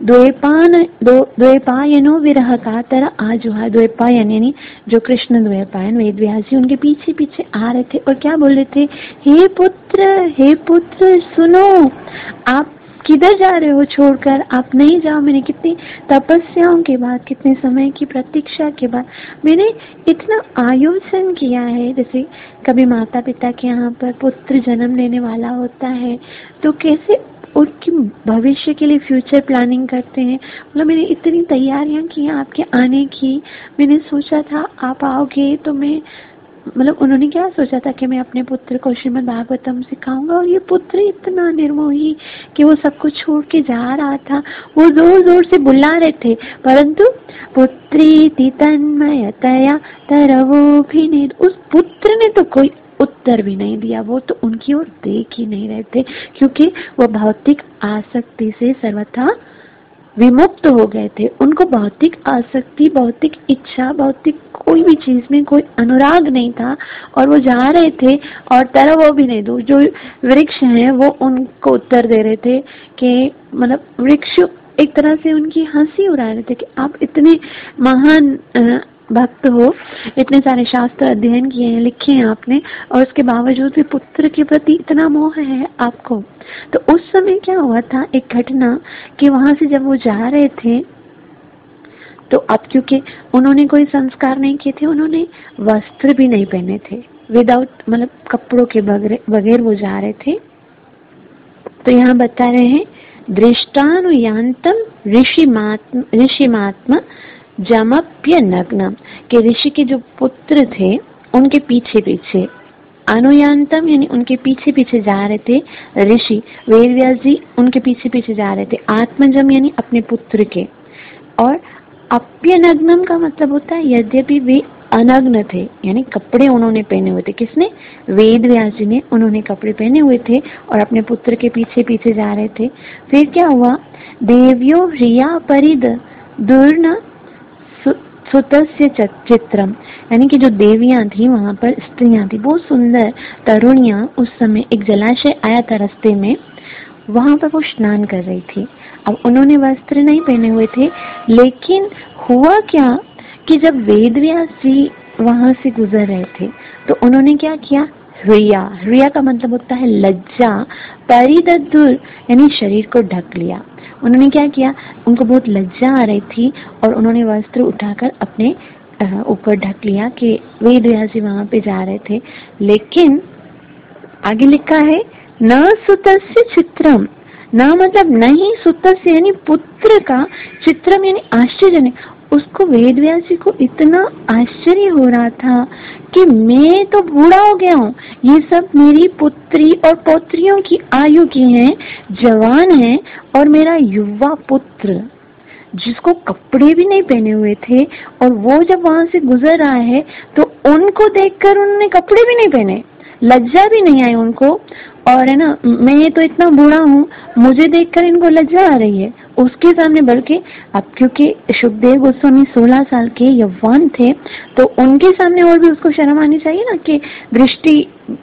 द्वैपायनो विरह का तरह आजुहा, द्वैपायन यानी जो कृष्ण द्वैपायन वेद व्यास जी उनके पीछे पीछे आ रहे थे और क्या बोल रहे थे, हे पुत्र सुनो, आप किधर जा रहे हो छोड़कर, आप नहीं जाओ। मैंने कितनी तपस्याओं के बाद, कितने समय की प्रतीक्षा के बाद मैंने इतना आयोजन किया है। जैसे कभी माता पिता के यहाँ पर पुत्र जन्म लेने वाला होता है तो कैसे उनकी भविष्य के लिए फ्यूचर प्लानिंग करते हैं। मतलब मैंने इतनी तैयारियां की आपके आने की। मैंने सोचा था आप आओगे तो मैं, मतलब उन्होंने क्या सोचा था कि मैं अपने पुत्र को श्रीमद् भागवतम सिखाऊंगा, और ये पुत्र इतना निर्मोही कि वो सब कुछ छोड़ के जा रहा था। वो जोर जोर से बुला रहे थे, परंतु पुत्रीति तन्मयतया तरवोऽभिनेदु, उस पुत्र ने तो कोई उत्तर भी नहीं दिया, वो तो उनकी ओर देख ही नहीं रहे थे, क्योंकि वो भौतिक आसक्ति से सर्वथा विमुक्त हो गए थे। उनको भौतिक आसक्ति, भौतिक इच्छा, भौतिक कोई भी चीज में कोई अनुराग नहीं था, और वो जा रहे थे। और तरह वो भी नहीं दो, जो वृक्ष हैं वो उनको उत्तर दे रहे थे कि, मतलब वृक्ष एक तरह से उनकी हंसी उड़ा रहे थे कि आप इतने महान भक्त हो, इतने सारे शास्त्र अध्ययन किए हैं, लिखे हैं आपने, और उसके बावजूद भी पुत्र के प्रति इतना मोह है आपको। तो उस समय क्या हुआ था, एक घटना कि वहां से जब वो जा रहे थे तो अब क्योंकि उन्होंने कोई संस्कार नहीं किए थे, उन्होंने वस्त्र भी नहीं पहने थे, विदाउट, मतलब कपड़ों के बगैर वो जा रहे थे। तो यहाँ बता रहे हैं, दृष्टानुयान्तम ऋषिमात्म जमप्य नग्नम, के ऋषि के जो पुत्र थे उनके पीछे पीछे, अनुयान्तम यानी उनके पीछे पीछे जा रहे थे ऋषि, वेद व्यास जी उनके पीछे पीछे जा रहे थे, आत्मजम यानी अपने पुत्र के, और अप्य नग्नम का मतलब होता है यद्यपि वे अनग्न थे, यानी कपड़े उन्होंने पहने हुए थे। किसने, वेद व्यास जी ने, उन्होंने कपड़े पहने हुए थे और अपने पुत्र के पीछे पीछे जा रहे थे। फिर क्या हुआ, देव्यो ह्रिया परिद दुर्न सुतस्य चित्रम, यानी कि जो देवियां थी वहां पर, स्त्रियां थी बहुत सुंदर तरुणियां, उस समय एक जलाशय आया था रास्ते में, वहां पर वो स्नान कर रही थी। अब उन्होंने वस्त्र नहीं पहने हुए थे, लेकिन हुआ क्या कि जब वेद व्यास जी वहां से गुजर रहे थे तो उन्होंने क्या किया, ह्रिया का मतलब होता है लज्जा, परिदद्दुर यानी शरीर को ढक लिया। उन्होंने क्या किया, उनको बहुत लज्जा आ रही थी और उन्होंने वस्त्र उठाकर अपने ऊपर ढक लिया कि वेद व्यास जी वहां पे जा रहे थे। लेकिन आगे लिखा है, न सुतस्य चित्रम, न मतलब नहीं, सुतस्य यानी पुत्र का, चित्रम यानी आश्चर्य। उसको वेद व्यास जी को इतना आश्चर्य हो रहा था कि मैं तो बूढ़ा हो गया हूँ, ये सब मेरी पुत्री और पौत्रियों की आयु की हैं, जवान हैं, और मेरा युवा पुत्र जिसको कपड़े भी नहीं पहने हुए थे, और वो जब वहां से गुजर रहा है तो उनको देखकर उन्होंने कपड़े भी नहीं पहने, लज्जा भी नहीं आई उनको, और है ना, मैं तो इतना बूढ़ा हूँ, मुझे देखकर इनको लज्जा आ रही है उसके सामने। बल्कि अब क्योंकि शुकदेव गोस्वामी 16 साल के यौवन थे तो उनके सामने और भी उसको शर्म आनी चाहिए ना, कि दृष्टि, अब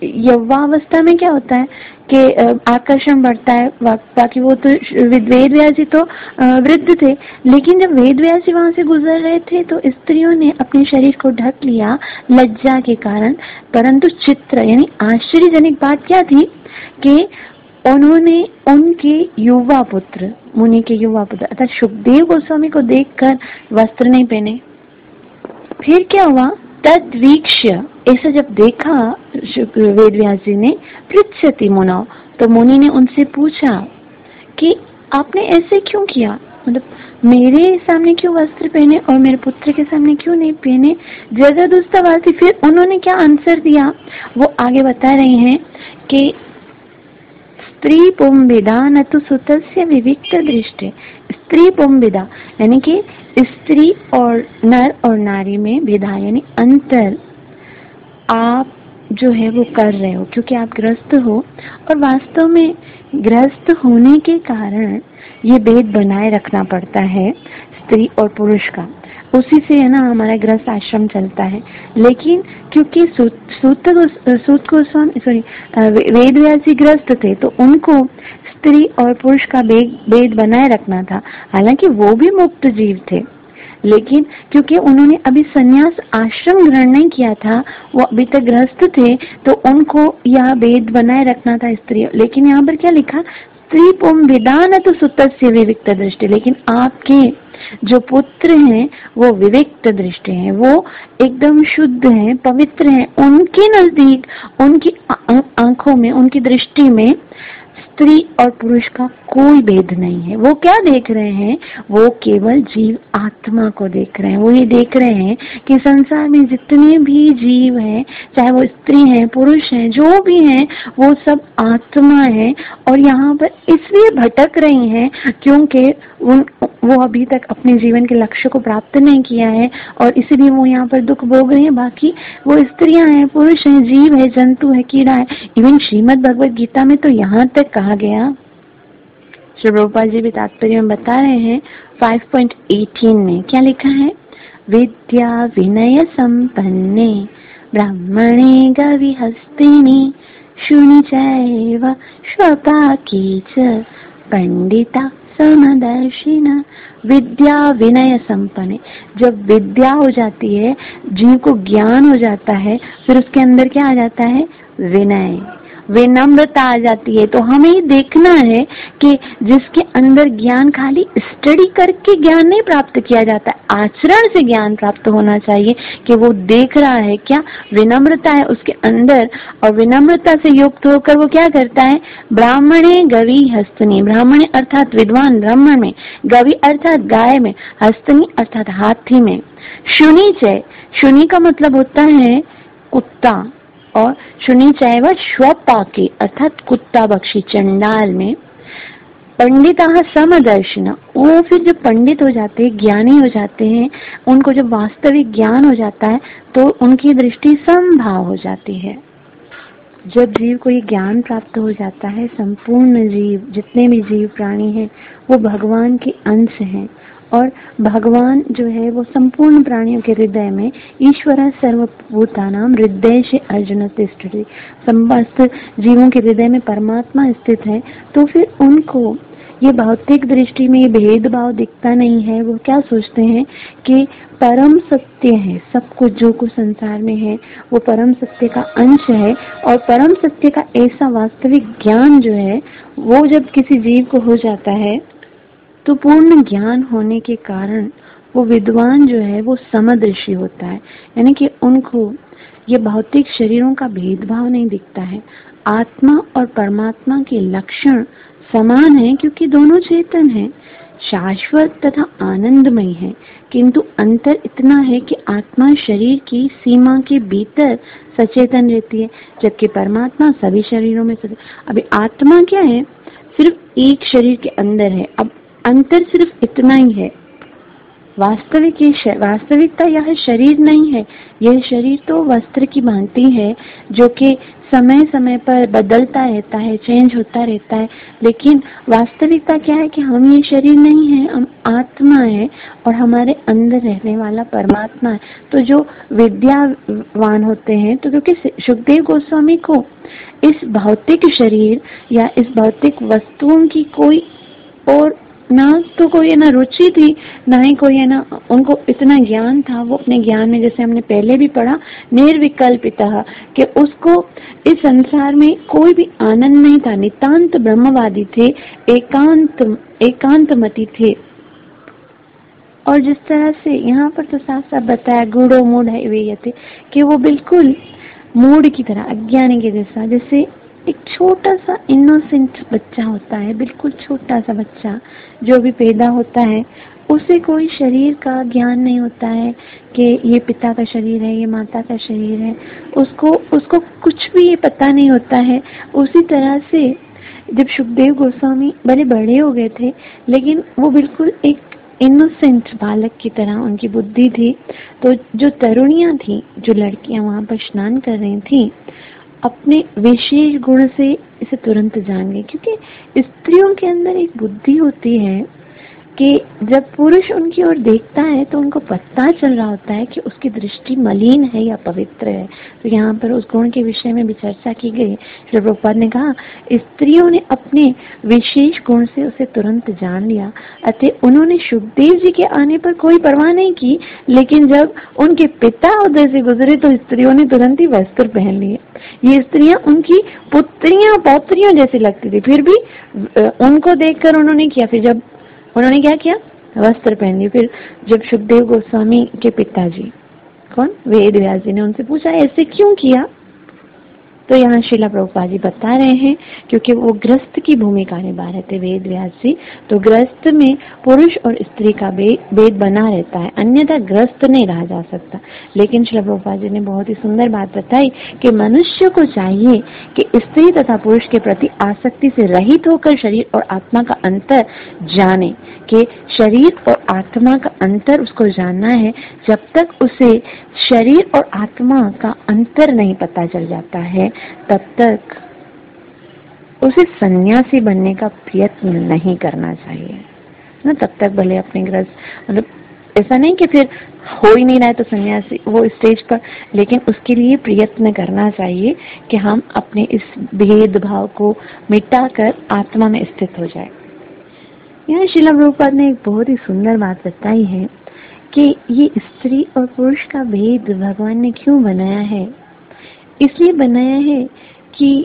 यौवावस्था में क्या होता है कि आकर्षण बढ़ता है, बाकी वो तो वेद व्यास जी तो वृद्ध थे, लेकिन जब वेद व्यास जी वहां से गुजर रहे थे तो स्त्रियों ने अपने शरीर को ढक लिया लज्जा के कारण। परंतु चित्र यानी आश्चर्यजनक बात क्या थी कि उन्होंने उनके युवा पुत्र, मुनि के युवा पुत्र अर्थात सुखदेव गोस्वामी को देखकर वस्त्र नहीं पहने। फिर क्या हुआ, तद्वीक्ष्य, ऐसा जब देखा वेद व्यास जी ने, पृच्छति मुनौ, तो मुनि ने उनसे पूछा कि आपने ऐसे क्यों किया, मतलब मेरे सामने क्यों वस्त्र पहने और मेरे पुत्र के सामने क्यों नहीं पहने, जगदुस्तवासी। फिर उन्होंने क्या आंसर दिया वो आगे बता रहे हैं कि स्त्री पुंबिदा न तो सुतस्य विविक्त दृष्टि। स्त्री पुंबिदा यानी कि स्त्री और नर और नारी में भेदा यानी अंतर आप जो है वो कर रहे हो क्योंकि आप ग्रस्त हो, और वास्तव में ग्रस्त होने के कारण ये भेद बनाए रखना पड़ता है स्त्री और पुरुष का। उसी से है ना हमारा गृहस्थ आश्रम चलता है। लेकिन क्योंकि वेद व्यास जी गृहस्थ थे तो उनको स्त्री और पुरुष का भेद बनाए रखना था। हालांकि वो भी मुक्त जीव थे, लेकिन क्योंकि उन्होंने अभी संन्यास आश्रम ग्रहण नहीं किया था, वो अभी तक गृहस्थ थे, तो उनको यह भेद बनाए रखना था स्त्री। लेकिन यहाँ पर क्या लिखा, स्त्री पुम विदान तो सुतस्य विविक्त दृष्टि। लेकिन आपके जो पुत्र हैं वो विविक्त दृष्टि हैं, वो एकदम शुद्ध हैं, पवित्र हैं। उनके नजदीक, उनकी आंखों में, उनकी दृष्टि में स्त्री और पुरुष का कोई भेद नहीं है। वो क्या देख रहे हैं, वो केवल जीव आत्मा को देख रहे हैं। वो ये देख रहे हैं कि संसार में जितने भी जीव हैं, चाहे वो स्त्री हैं, पुरुष हैं, जो भी हैं, वो सब आत्मा है। और यहाँ पर इसलिए भटक रही हैं क्योंकि वो अभी तक अपने जीवन के लक्ष्य को प्राप्त नहीं किया है, और इसीलिए वो यहाँ पर दुख भोग रहे हैं। बाकी वो स्त्रियां हैं, पुरुष हैं, जीव है, जंतु है, कीड़ा है। इवन श्रीमद् भगवद गीता में तो यहाँ तक कहा गया, श्री प्रभुपाद जी भी तात्पर्य में बता रहे हैं 5.18 में क्या लिखा है, विद्या विनय संपन्ने ब्राह्मणे गविहस्तिनि शुनि चैव श्वपाकी च पंडिता समदर्शिना। विद्या विनय संपन्न, जब विद्या हो जाती है, जीव को ज्ञान हो जाता है, फिर उसके अंदर क्या आ जाता है, विनय, विनम्रता आ जाती है। तो हमें देखना है कि जिसके अंदर ज्ञान खाली स्टडी करके ज्ञान नहीं प्राप्त किया जाता, आचरण से ज्ञान प्राप्त होना चाहिए कि वो देख रहा है क्या, विनम्रता है उसके अंदर, और विनम्रता से युक्त होकर वो क्या करता है, ब्राह्मणे गवि हस्तनी, ब्राह्मणे अर्थात विद्वान ब्राह्मण में, गवि अर्थात गाय में, हस्तनी अर्थात हाथी में, शुनि चय, शुनि का मतलब होता है कुत्ता, और शुनि चैव श्वपाके अर्थात कुत्ता बक्षी चंडाल में, पंडिता समदर्शिना, वो फिर जब पंडित हो जाते हैं, ज्ञानी हो जाते हैं, उनको जब वास्तविक ज्ञान हो जाता है तो उनकी दृष्टि समभाव हो जाती है। जब जीव को ये ज्ञान प्राप्त हो जाता है, संपूर्ण जीव, जितने भी जीव प्राणी हैं, वो भगवान के अंश हैं, और भगवान जो है वो संपूर्ण प्राणियों के हृदय में, ईश्वर सर्वभूतानां हृदय से अर्जुन तिष्ठति, समस्त जीवों के हृदय में परमात्मा स्थित है। तो फिर उनको ये भौतिक दृष्टि में भेदभाव दिखता नहीं है। वो क्या सोचते हैं कि परम सत्य है, सब कुछ जो कुछ संसार में है वो परम सत्य का अंश है, और परम सत्य का ऐसा वास्तविक ज्ञान जो है वो जब किसी जीव को हो जाता है तो पूर्ण ज्ञान होने के कारण वो विद्वान जो है वो समदर्शी होता है, यानी कि उनको ये भौतिक शरीरों का भेदभाव नहीं दिखता है। आत्मा और परमात्मा के लक्षण समान है क्योंकि दोनों चेतन हैं, शाश्वत तथा आनंदमय है, किंतु अंतर इतना है कि आत्मा शरीर की सीमा के भीतर सचेतन रहती है, जबकि परमात्मा सभी शरीरों में अभी आत्मा क्या है, सिर्फ एक शरीर के अंदर है। अब अंतर सिर्फ इतना ही है। वास्तविकता यह शरीर नहीं है। यह शरीर तो वस्त्र की भांति है जो कि समय समय पर बदलता रहता है, चेंज होता रहता है। लेकिन वास्तविकता क्या है कि हम ये शरीर नहीं है, हम आत्मा है और हमारे अंदर रहने वाला परमात्मा है। तो जो विद्यावान होते हैं, तो क्योंकि सुखदेव गोस्वामी को इस भौतिक शरीर या इस भौतिक वस्तुओं की कोई और ना तो कोई ना रुचि थी, ना ही कोई ना उनको इतना ज्ञान था। वो अपने ज्ञान में, जैसे हमने पहले भी पढ़ा, निर्विकल्पिता, कि उसको इस संसार में कोई भी आनंद नहीं था। नितांत ब्रह्मवादी थे, एकांतमती थे। और जिस तरह से यहाँ पर तो साफ साफ बताया, गूढ़ो मूढ़ है वे थे, कि वो बिल्कुल मूढ़ की तरह, अज्ञानी के जैसा, जैसे एक छोटा सा इनोसेंट बच्चा होता है, बिल्कुल छोटा सा बच्चा जो भी पैदा होता है, उसे कोई शरीर का ज्ञान नहीं होता है कि ये पिता का शरीर है, ये माता का शरीर है। उसको कुछ भी ये पता नहीं होता है। उसी तरह से जब सुखदेव गोस्वामी बड़े बड़े हो गए थे, लेकिन वो बिल्कुल एक इनोसेंट बालक की तरह उनकी बुद्धि थी। तो जो तरुणियां थी, जो लड़कियां वहां पर स्नान कर रही थी, अपने विशेष गुण से इसे तुरंत जान गए। क्योंकि स्त्रियों के अंदर एक बुद्धि होती है कि जब पुरुष उनकी ओर देखता है तो उनको पता चल रहा होता है कि उसकी दृष्टि मलिन है या पवित्र है। तो यहाँ पर उस गुण के विषय में भी चर्चा की गई। श्री प्रभुपाद ने कहा, स्त्रियों ने अपने विशेष गुण से उसे तुरंत जान लिया। अतः उन्होंने सुखदेव जी के आने पर कोई परवाह नहीं की, लेकिन जब उनके पिता उधर से गुजरे तो स्त्रियों ने तुरंत ही वस्त्र पहन लिए। ये स्त्रियां उनकी पुत्रियां पौत्रियों जैसी लगती थी, फिर भी उनको देखकर उन्होंने किया। फिर जब उन्होंने क्या किया, वस्त्र पहन लिए। फिर जब सुखदेव गोस्वामी के पिताजी, कौन, वेद व्यास जी ने उनसे पूछा ऐसे क्यों किया, तो यहाँ श्रीला प्रभुपाद जी बता रहे हैं क्योंकि वो गृहस्थ की भूमिका निभा रहे थे वेद व्यास जी। तो गृहस्थ में पुरुष और स्त्री का भेद बना रहता है, अन्यथा गृहस्थ नहीं रहा जा सकता। लेकिन श्रीला प्रभुपाद जी ने बहुत ही सुंदर बात बताई कि मनुष्य को चाहिए कि स्त्री तथा पुरुष के प्रति आसक्ति से रहित होकर शरीर और आत्मा का अंतर जाने, कि शरीर और आत्मा का अंतर उसको जानना है। जब तक उसे शरीर और आत्मा का अंतर नहीं पता चल जाता है, तब तक उसे सन्यासी बनने का प्रयत्न नहीं करना चाहिए ना। तब तक भले अपने गृहस्थ, मतलब ऐसा नहीं कि फिर हो ही नहीं रहा है तो सन्यासी वो स्टेज पर, लेकिन उसके लिए प्रयत्न करना चाहिए कि हम अपने इस भेदभाव को मिटाकर आत्मा में स्थित हो जाए। यहाँ श्रीला प्रभुपाद ने एक बहुत ही सुंदर बात बताई है कि ये स्त्री और पुरुष का भेद भगवान ने क्यों बनाया है। इसलिए बनाया है कि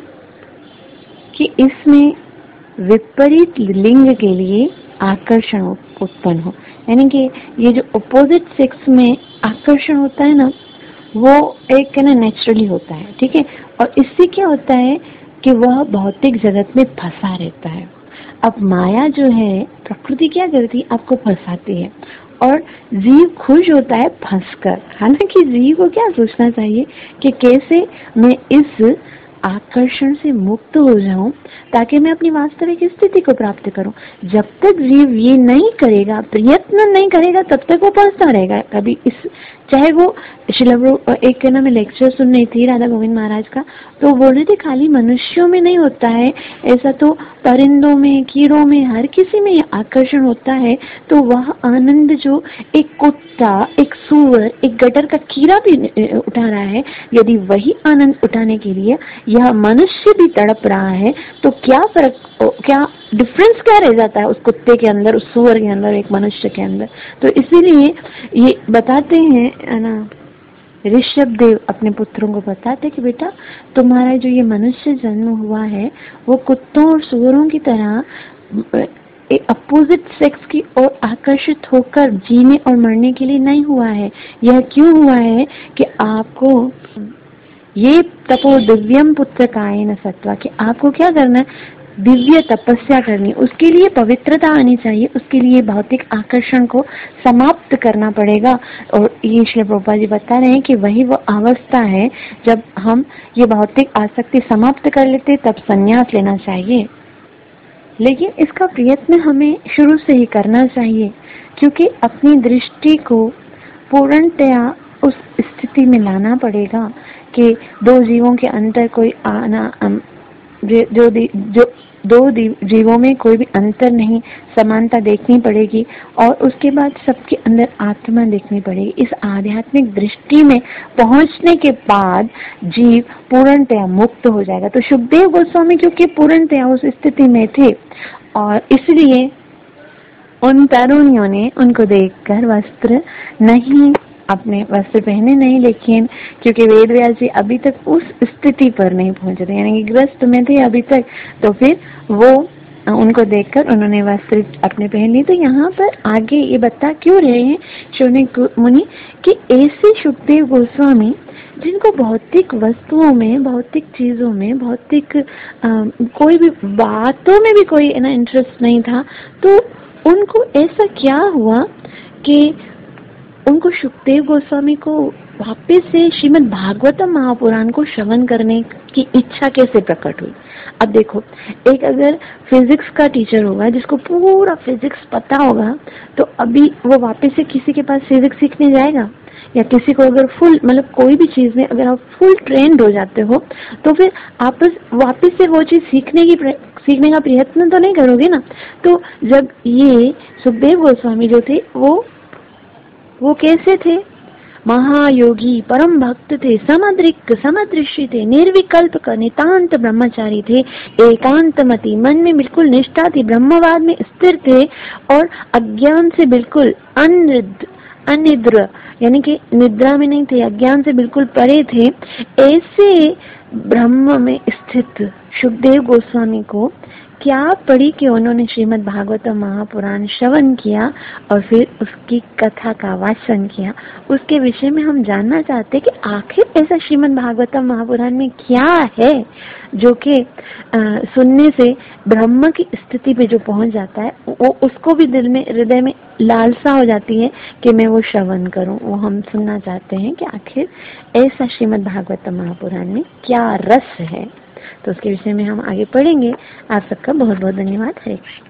इसमें विपरीत लिंग के लिए आकर्षण उत्पन्न हो। यानी कि ये जो अपोजिट सेक्स में आकर्षण होता है ना, वो एक ना नेचुरली होता है, ठीक है। और इससे क्या होता है कि वह भौतिक जगत में फंसा रहता है। अब माया जो है, प्रकृति क्या करती है, आपको फंसाती है और जीव खुश होता है फंसकर। हालांकि जीव को क्या सोचना चाहिए कि कैसे मैं इस आकर्षण से मुक्त हो जाऊं ताकि मैं अपनी वास्तविक स्थिति को प्राप्त करूं। जब तक जीव ये नहीं करेगा, प्रयत्न नहीं करेगा, तब तक वो फंसता रहेगा। कभी इस, चाहे वो एक ना मैं लेक्चर सुन रही थी राधा गोविंद महाराज का, तो बोल रहे थे खाली मनुष्यों में नहीं होता है ऐसा, तो परिंदों में, कीड़ों में, हर किसी में आकर्षण होता है। तो वह आनंद जो एक कुत्ता, एक सूअर, एक गटर का कीड़ा भी उठा रहा है, यदि वही आनंद उठाने के लिए यह मनुष्य भी तड़प रहा है, तो क्या फर्क, क्या डिफरेंस क्या रह जाता है उस कुत्ते के अंदर, उस सूअर के अंदर, एक मनुष्य के अंदर। तो इसीलिए ये बताते हैं ना, ऋषभ देव अपने पुत्रों को बताते कि बेटा तुम्हारा जो ये मनुष्य जन्म हुआ है वो कुत्तों और सूअरों की तरह अपोजिट सेक्स की ओर आकर्षित होकर जीने और मरने के लिए नहीं हुआ है। यह क्यों हुआ है कि आपको ये तपो दिव्यम पुत्र कायेन सत्वा, कि आपको क्या करना है, दिव्य तपस्या करनी, उसके लिए पवित्रता आनी चाहिए, उसके लिए भौतिक आकर्षण को समाप्त करना पड़ेगा। और ये श्री प्रभुपाद जी बता रहे हैं कि वही वो अवस्था है जब हम ये भौतिक आसक्ति समाप्त कर लेते, तब संन्यास लेना चाहिए। लेकिन इसका प्रयत्न हमें शुरू से ही करना चाहिए, क्योंकि अपनी दृष्टि को पूर्णतया उस स्थिति में लाना पड़ेगा कि दो जीवों के अंतर कोई आना जो दो जीवों में कोई भी अंतर नहीं, समानता देखनी पड़ेगी और उसके बाद सबके अंदर आत्मा देखनी पड़ेगी। इस आध्यात्मिक दृष्टि में पहुंचने के बाद जीव पूर्णतया मुक्त हो जाएगा। तो सुखदेव गोस्वामी क्योंकि पूर्णतया उस स्थिति में थे और इसलिए उन तरुणियों ने उनको देखकर वस्त्र नहीं, अपने वस्त्र पहने नहीं, लेकिन क्योंकि वेद व्यास जी अभी तक उस स्थिति पर नहीं पहुंचे थे, यानी कि ग्रस्त में थे अभी तक, तो फिर वो उनको देखकर उन्होंने वस्त्र अपने पहन लिए। तो यहाँ पर आगे ये बता क्यों रहे हैं शौनक मुनि कि ऐसे सुखदेव गोस्वामी जिनको भौतिक वस्तुओं में, भौतिक चीजों में, भौतिक कोई भी बातों में भी कोई ना इंटरेस्ट नहीं था, तो उनको ऐसा क्या हुआ कि उनको सुखदेव गोस्वामी को वापस से श्रीमद् भागवतम महापुराण को श्रवण करने की इच्छा कैसे प्रकट हुई। अब देखो, एक अगर फिजिक्स का टीचर होगा जिसको पूरा फिजिक्स पता होगा, तो अभी वो वापस से किसी के पास फिजिक्स सीखने जाएगा? या किसी को अगर फुल, मतलब कोई भी चीज में अगर आप फुल ट्रेंड हो जाते हो, तो फिर आप वापस से वो चीज सीखने का प्रयत्न तो नहीं करोगे ना। तो जब ये सुखदेव गोस्वामी जो थे वो कैसे थे? महायोगी, परम भक्त थे, समदृक्, समदृष्टि थे, निर्विकल्प का नितांत ब्रह्मचारी थे, एकांतमति, मन में बिल्कुल निष्ठा थी, ब्रह्मवाद में स्थिर थे और अज्ञान से बिल्कुल अनिद्र, यानी कि निद्रा में नहीं थे, अज्ञान से बिल्कुल परे थे। ऐसे ब्रह्म में स्थित सुखदेव गोस्वामी को क्या पड़ी कि उन्होंने श्रीमद् भागवतम महापुराण श्रवण किया और फिर उसकी कथा का वाचन किया। उसके विषय में हम जानना चाहते कि आखिर ऐसा श्रीमद् भागवतम महापुराण में क्या है जो कि सुनने से ब्रह्म की स्थिति पे जो पहुंच जाता है, वो उसको भी दिल में, हृदय में लालसा हो जाती है कि मैं वो श्रवण करूं। वो हम सुनना चाहते हैं कि आखिर ऐसा श्रीमद् भागवतम महापुराण में क्या रस है। तो उसके विषय में हम आगे पढ़ेंगे। आप सबका बहुत बहुत धन्यवाद। हरे कृष्ण।